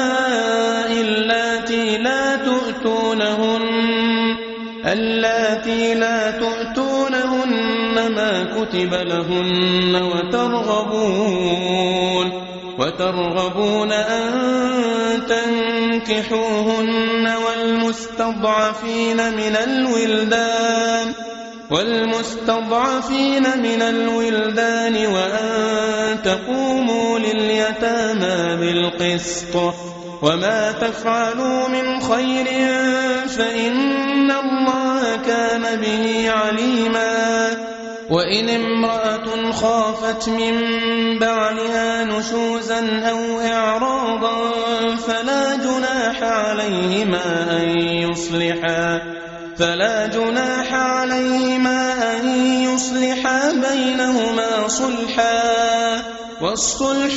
اللاتي لا تؤتونهن اللاتي لا تؤتونهن ما كتب لهن وترغبون وترغبون أن تنكحوهن والمستضعفين من الولدان والمستضعفين من الولدان وأن تقوموا لليتامى بالقسط وما تفعلوا من خير فإن الله كان به عليما وإن امرأة خافت من بعلها نشوزا أو إعراضا فلا جناح عليهما أن يصلحا فلا جناح عليهما أن يصلحا بينهما صلحا والصلح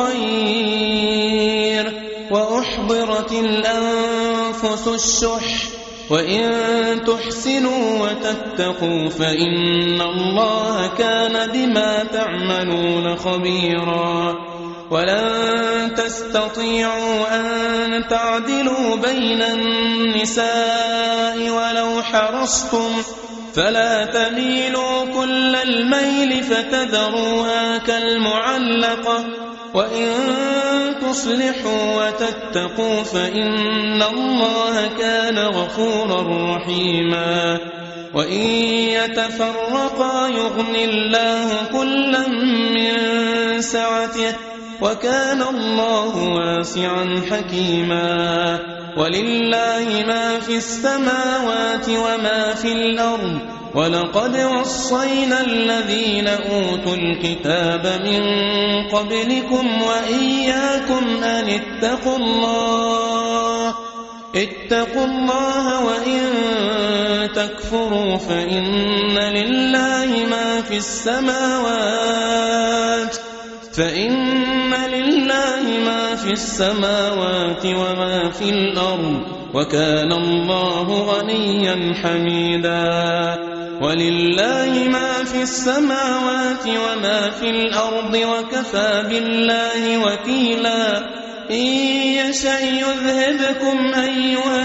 خير وأحضرت الأنفس الشح وإن تحسنوا وتتقوا فإن الله كان بما تعملون خبيرا ولن تستطيعوا أن تعدلوا بين النساء ولو حرصتم فلا تميلوا كل الميل فتذروها كالمعلقة وإن تصلحوا وتتقوا فإن الله كان غفورا رحيما وإن يتفرقا يغن الله كلا من سعته وكان الله واسعا حكيما ولله ما في السماوات وما في الأرض ولقد وصينا الذين أوتوا الكتاب من قبلكم وإياكم أن اتقوا الله اتقوا الله وإن تكفروا فإن لله ما في السماوات فإن لله ما في السماوات وما في الأرض وكان الله غنيا حميدا ولله ما في السماوات وما في الأرض وكفى بالله وكيلا إن يشأ يذهبكم أيها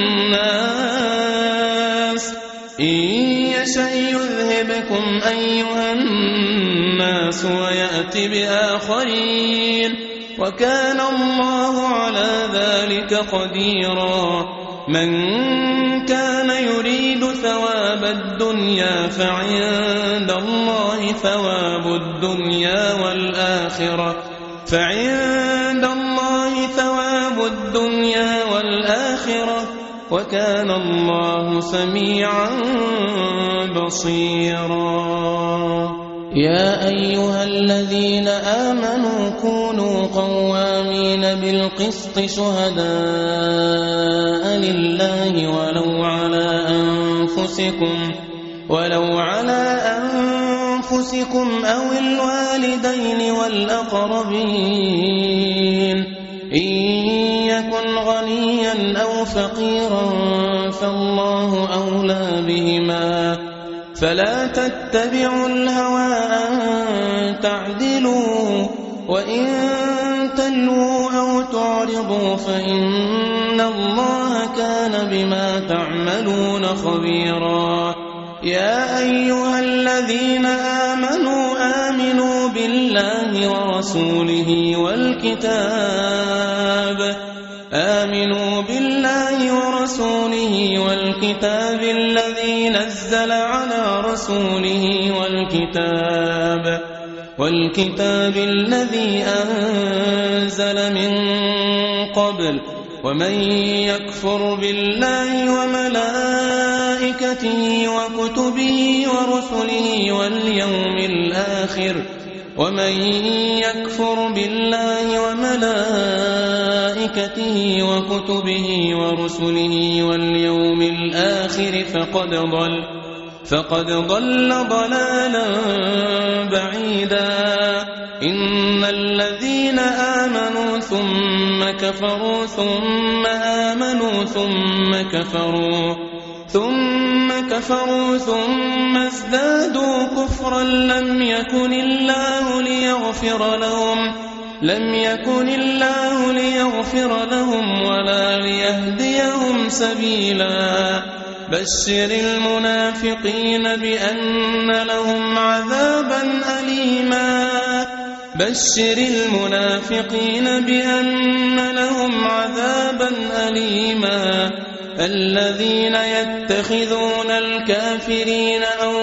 الناس إن يشأ يذهبكم أيها الناس ويأتي بآخرين وكان الله على ذلك قديرا من كان يريد ثواب الدنيا فعند الله ثواب الدنيا والآخرة فعند الله ثواب الدنيا والآخرة وكان الله سميعا بصيرا يا أيها الذين آمنوا كونوا قوامين بالقسط شهداء لله ولو على أنفسكم ولو على أنفسكم أو الوالدين والأقربين إن يكن غنيا أو فقيرا فالله أولى بهما فلا تتبعوا الهوى أن تعدلوا وإن تلووا أو تعرضوا فإن الله كان بما تعملون خبيرا يا أيها الذين آمنوا آمنوا بالله ورسوله والكتاب آمنوا بالله ورسوله والكتاب الذي نزل على رسوله والكتاب والكتاب الذي أنزل من قبل ومن يكفر بالله وملائكته وكتبه ورسله واليوم الآخر ومن يكفر بالله وملائكته وكتبه ورسله واليوم الآخر فقد ضل فقد ضل ضلالا بعيدا إن الذين آمنوا ثم كفروا ثم آمنوا ثم كفروا ثم كفروا ثم ازدادوا كفرا لم يكن الله ليغفر لهم لم يكن الله ليغفر لهم ولا ليهديهم سبيلا بشر المنافقين بأن لهم عذابا أليما بشر المنافقين بأن لهم عذابا أليما الذين يتخذون الكافرين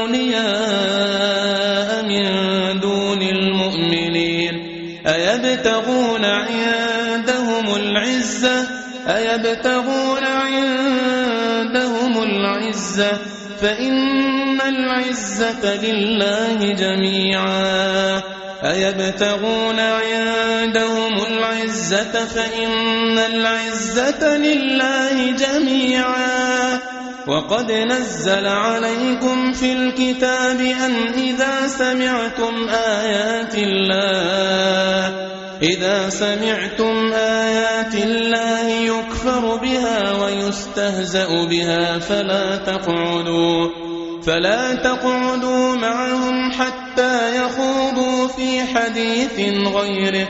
أولياء من دون المؤمنين أيبتغون عندهم العزة أيبتغون عندهم العزة فإن العزة لله جميعا أيبتغون عندهم العزة فإن العزة لله جميعا وقد نزل عليكم في الكتاب أن إذا سمعتم آيات الله إذا سمعتم آيات الله يكفر بها ويستهزأ بها فلا تقعدوا فلا تقعدوا معهم حتى يخوضوا في حديث غيره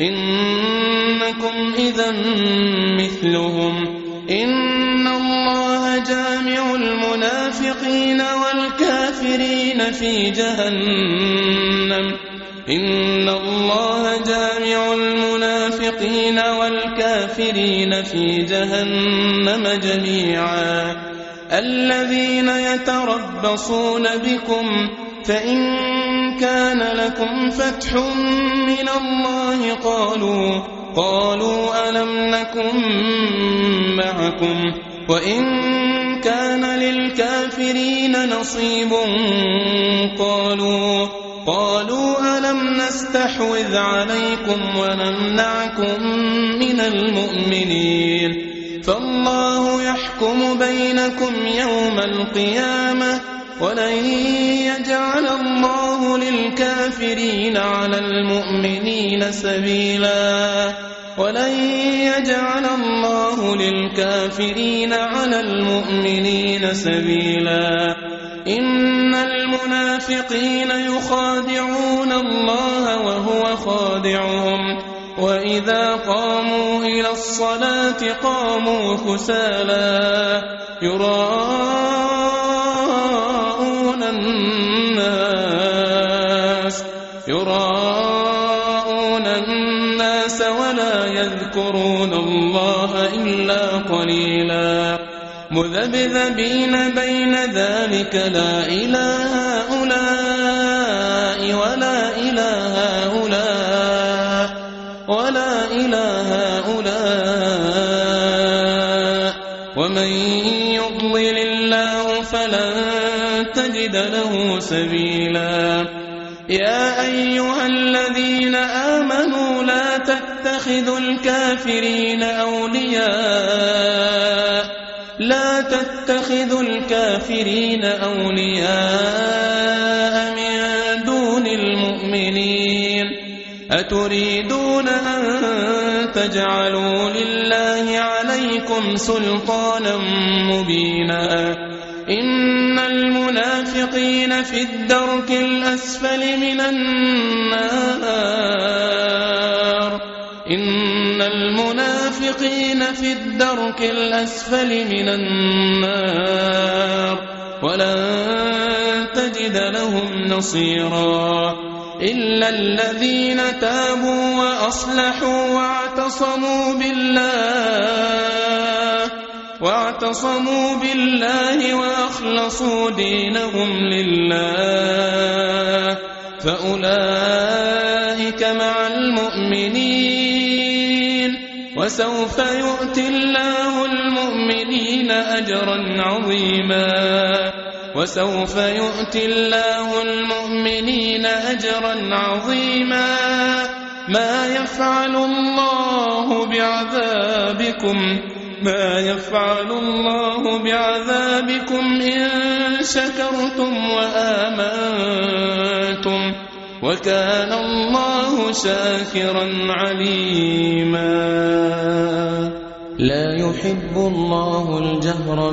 إنكم إذا مثلهم إن الله جامع المنافقين والكافرين في جهنم إن الله جامع المنافقين والكافرين في جهنم جميعا الذين يتربصون بكم فإن كان لكم فتح من الله قالوا قالوا ألم نكن معكم وإن كان للكافرين نصيب قالوا قالوا ألم نستحوذ عليكم ونمنعكم من المؤمنين فالله يحكم بينكم يوم القيامة ولن يجعل الله للكافرين على المؤمنين سبيلا ولن يجعل الله للكافرين على المؤمنين سبيلا إن المنافقين يخادعون الله وهو خادعهم وإذا قاموا إلى الصلاة قاموا كسالى يراءون الناس يراءون الناس ولا يذكرون الله إلا قليلا مذبذبين بين ذلك لا إله هؤلاء ولا إله هؤلاء ولا إله هؤلاء ومن يضلل الله فلن تجد له سبيلا يا أيها الذين آمنوا لا تتخذوا الكافرين أولياء لا تتخذوا الكافرين أولياء من المؤمنين أتريدون أن تجعلوا لله عليكم سلطانا مبينا إن المنافقين في الدرك الأسفل من النار إن المنافقين في الدرك الأسفل من النار ولن تجد لهم نصيرا إلا الذين تابوا وأصلحوا واعتصموا بالله واعتصموا بالله وأخلصوا دينهم لله فأولئك مع المؤمنين وسوف يؤتي الله المؤمنين أجرا عظيما وسوف يؤتي الله المؤمنين أجرا عظيما ما يفعل الله بعذابكم ما يفعل الله بعذابكم إن شكرتم وآمنتم وكان الله شاكرا عليما لا يحب الله الجهر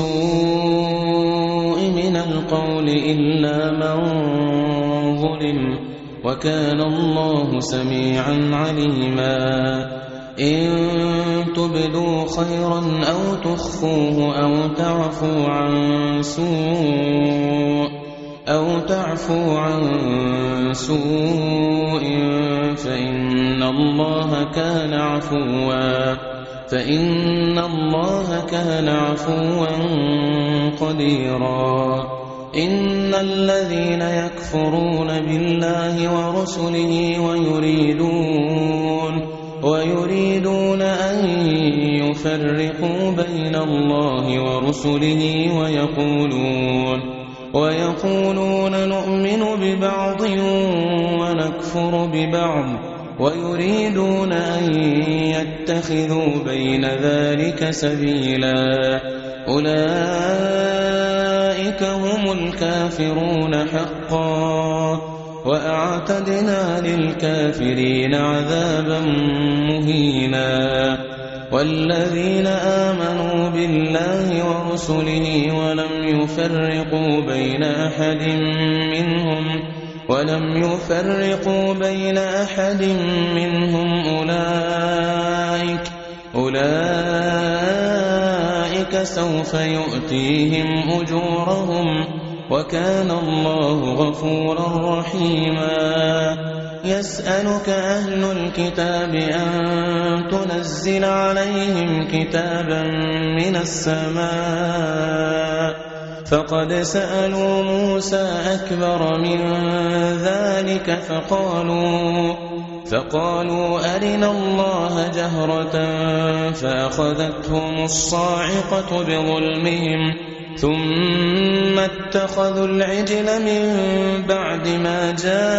بالسوء من القول إلا من ظلم وكان الله سميعا عليما إن تبدوا خيرا أو تخفوه أو تعفوا عن سوء أو تعفوا عن سوء فإن الله كان عفوا فإن الله كان عفوا قديرا إن الذين يكفرون بالله ورسله ويريدون ويريدون أن يفرقوا بين الله ورسله ويقولون ويقولون نؤمن ببعض ونكفر ببعض ويريدون أن يتخذوا بين ذلك سبيلا أولئك هم الكافرون حقا وأعتدنا للكافرين عذابا مهينا والذين آمنوا بالله ورسله ولم يفرقوا بين أحد منهم ولم يفرقوا بين أحد منهم أولئك أولئك سوف يؤتيهم أجورهم وكان الله غفورا رحيما يسألك أهل الكتاب أن تنزل عليهم كتابا من السماء فقد سألوا موسى أكبر من ذلك فقالوا فقالوا أرنا الله جهرة فأخذتهم الصاعقة بظلمهم ثم اتخذوا العجل من بعد ما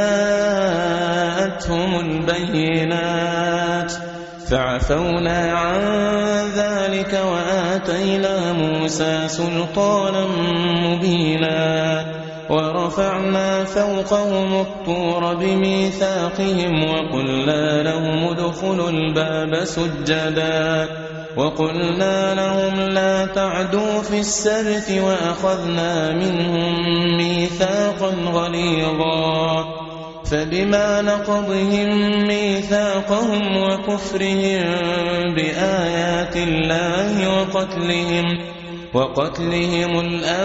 جاءتهم البينات فعفونا عن ذلك وآتينا موسى سلطانا مبينا ورفعنا فوقهم الطور بميثاقهم وقلنا لهم ادخلوا الباب سجدا وقلنا لهم لا تعدوا في السبت وأخذنا منهم ميثاقا غليظا فبما نقضهم ميثاقهم وكفرهم بآيات الله وقتلهم وقتلهم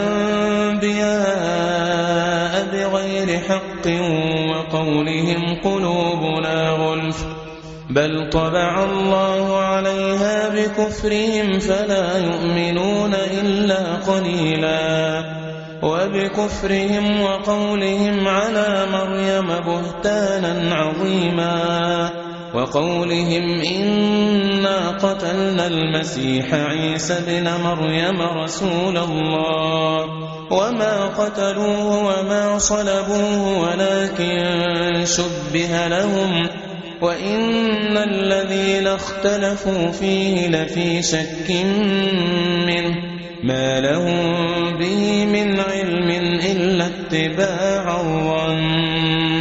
الأنبياء بغير حق وقولهم قلوبنا غلف بل طبع الله عليها بكفرهم فلا يؤمنون إلا قليلا وبكفرهم وقولهم على مريم بهتانا عظيما وقولهم إنا قتلنا المسيح عيسى ابن مريم رسول الله وما قتلوه وما صلبوه ولكن شبه لهم وإن الذين اختلفوا فيه لفي شك منه ما لهم به من علم إلا اتباع الظن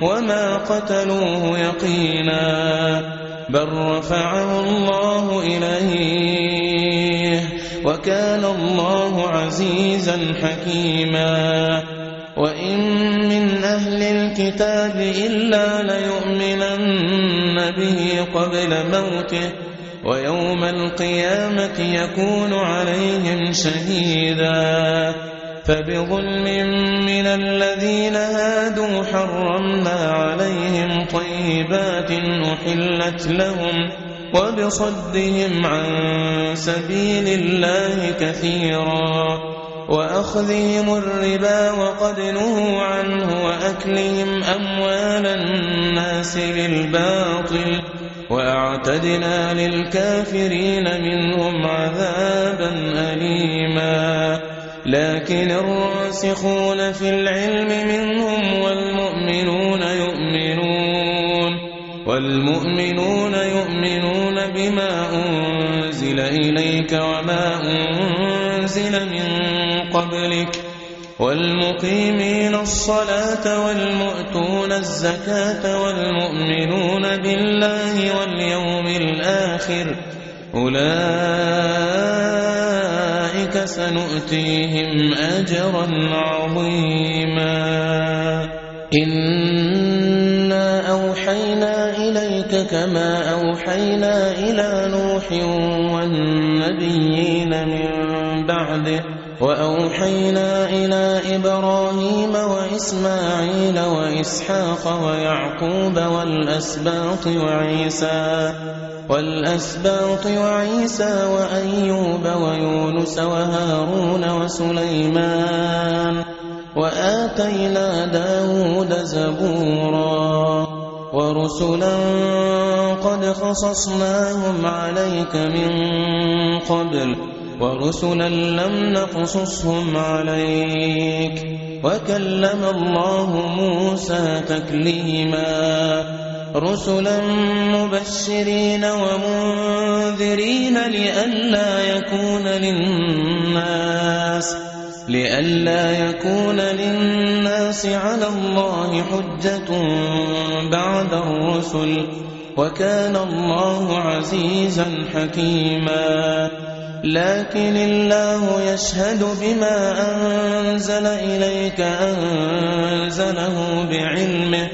وما قتلوه يقينا بل رفعه الله إليه وكان الله عزيزا حكيما وإن من أهل الكتاب إلا ليؤمنن به قبل موته ويوم القيامة يكون عليهم شهيدا فبظلم من الذين هادوا حرمنا عليهم طيبات أحلت لهم وبصدهم عن سبيل الله كثيرا وأخذهم الربا وقد نهوا عنه وأكلهم أموال الناس بالباطل وأعتدنا للكافرين منهم عذابا أليما لكن الراسخون في العلم منهم والمؤمنون يؤمنون والمؤمنون يؤمنون بما أنزل إليك وما أنزل من قبلك والمقيمين الصلاة والمؤتون الزكاة والمؤمنون بالله واليوم الآخر أولئك سنؤتيهم أجرا عظيما إنا أوحينا إليك كما أوحينا إلى نوح والنبيين من بعده وأوحينا إلى إبراهيم وإسماعيل وإسحاق ويعقوب والأسباط وعيسى والأسباط وعيسى وأيوب ويونس وهارون وسليمان وآتينا داود زبورا ورسلا قد خصصناهم عليك من قبل ورسلا لم نقصصهم عليك وكلم الله موسى تكليما رسلا مبشرين ومنذرين لئلا يكون للناس لئلا يكون للناس على الله حجة بعد الرسل وكان الله عزيزا حكيما لكن الله يشهد بما أنزل إليك أنزله بعلمه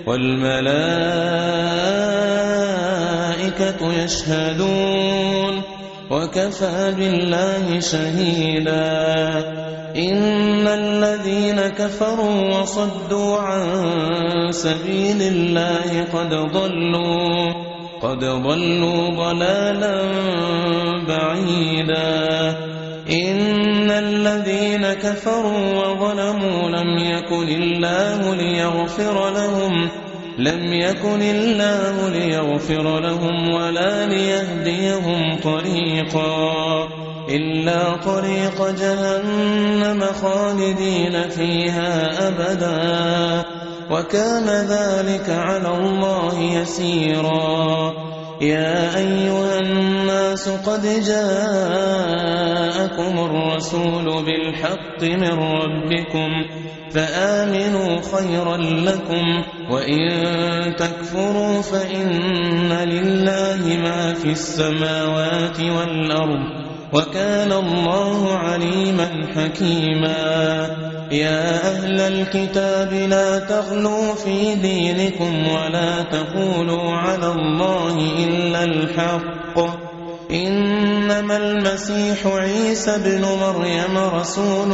والملائكة يشهدون وكفى بالله شهيدا إن الذين كفروا وصدوا عن سبيل الله قد ضلوا قد ضلوا ضلالا بعيدا إن الذين كفروا وظلموا لم يكن الله ليغفر لهم لم يكن الله ليغفر لهم ولا ليهديهم طريقا إلا طريق جهنم خالدين فيها أبدا وكان ذلك على الله يسيرا يا أيها الناس قد جاءكم الرسول بالحق من ربكم فآمنوا خيرا لكم وإن تكفروا فإن لله ما في السماوات والأرض وكان الله عليما حكيما يا أهل الكتاب لا تغلوا في دينكم ولا تقولوا على الله إلا الحق إنما المسيح عيسى ابن مريم رسول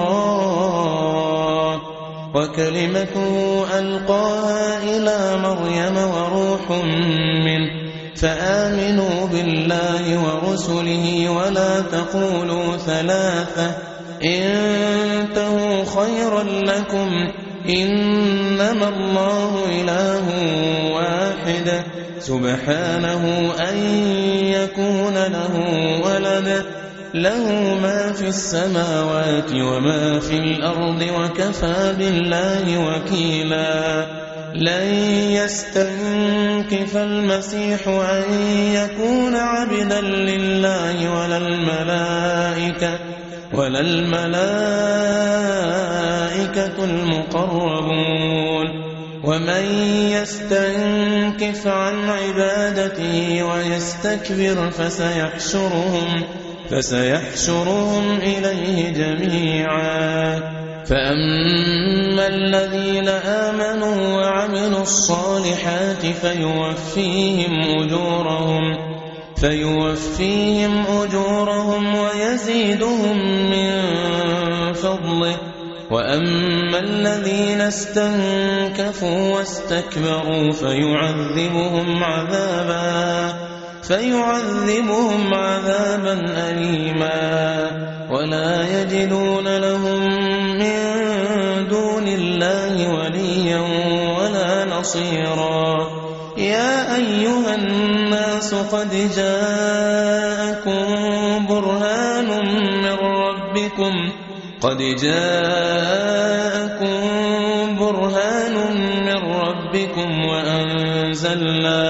الله وكلمته ألقاها إلى مريم وروح منه فآمنوا بالله ورسله ولا تقولوا ثلاثة انتهوا خيرا لكم إنما الله إله واحد سبحانه أن يكون له ولد له ما في السماوات وما في الأرض وكفى بالله وكيلا لن يستنكف المسيح أن يكون عبدا لله ولا الملائكة ولا الملائكة المقربون ومن يستنكف عن عبادته ويستكبر فسيحشرهم, فسيحشرهم إليه جميعا. فأما الذين آمنوا وعملوا الصالحات فيوفيهم أجورهم, فيوفيهم أجورهم ويزيدهم من فضله. وأما الذين استنكفوا واستكبروا فيعذبهم عذابا فيعذبهم عذابا أليما ولا يجدون لهم من دون الله وليا ولا نصيرا. يا أيها الناس قد جاءكم برهان من ربكم قد جاءكم برهان من ربكم وأنزلنا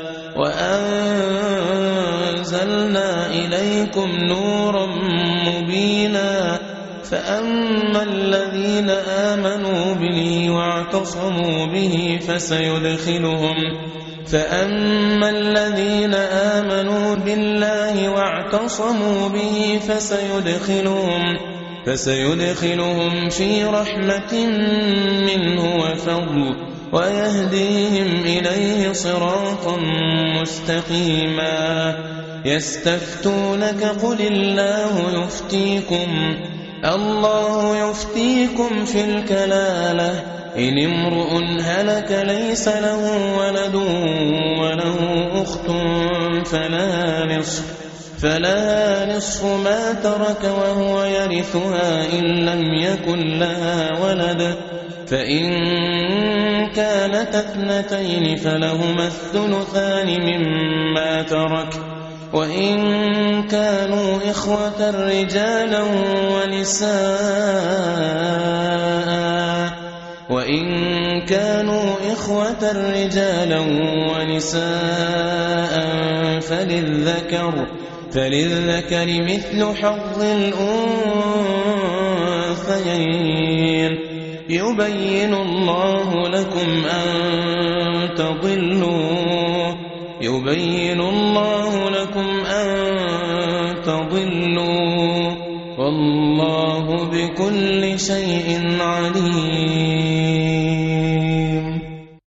وأنزلنا إليكم نورا مبينا. فأما الذين آمنوا به واعتصموا به فسيدخلهم فأما الذين آمنوا بالله واعتصموا به فسيدخلهم فسيدخلهم في رحمة منه وفضل ويهديهم إليه صراطا مستقيما. يستفتونك قل الله يفتيكم الله يفتيكم في الكلالة إن امرؤ هلك ليس له ولد وله أخت فلها نصف فلها نصف ما ترك وهو يرثها إن لم يكن لها ولد فإن كانت اثنتين فلهما الثلثان مما ترك وإن كانوا إخوة رجالا ونساء وإن كانوا إخوة رجالا ونساء فللذكر فللذكر مثل حظ الأنثيين. يبين الله لكم أن تضلوا يبين الله لكم أن تضلوا والله بكل شيء عليم.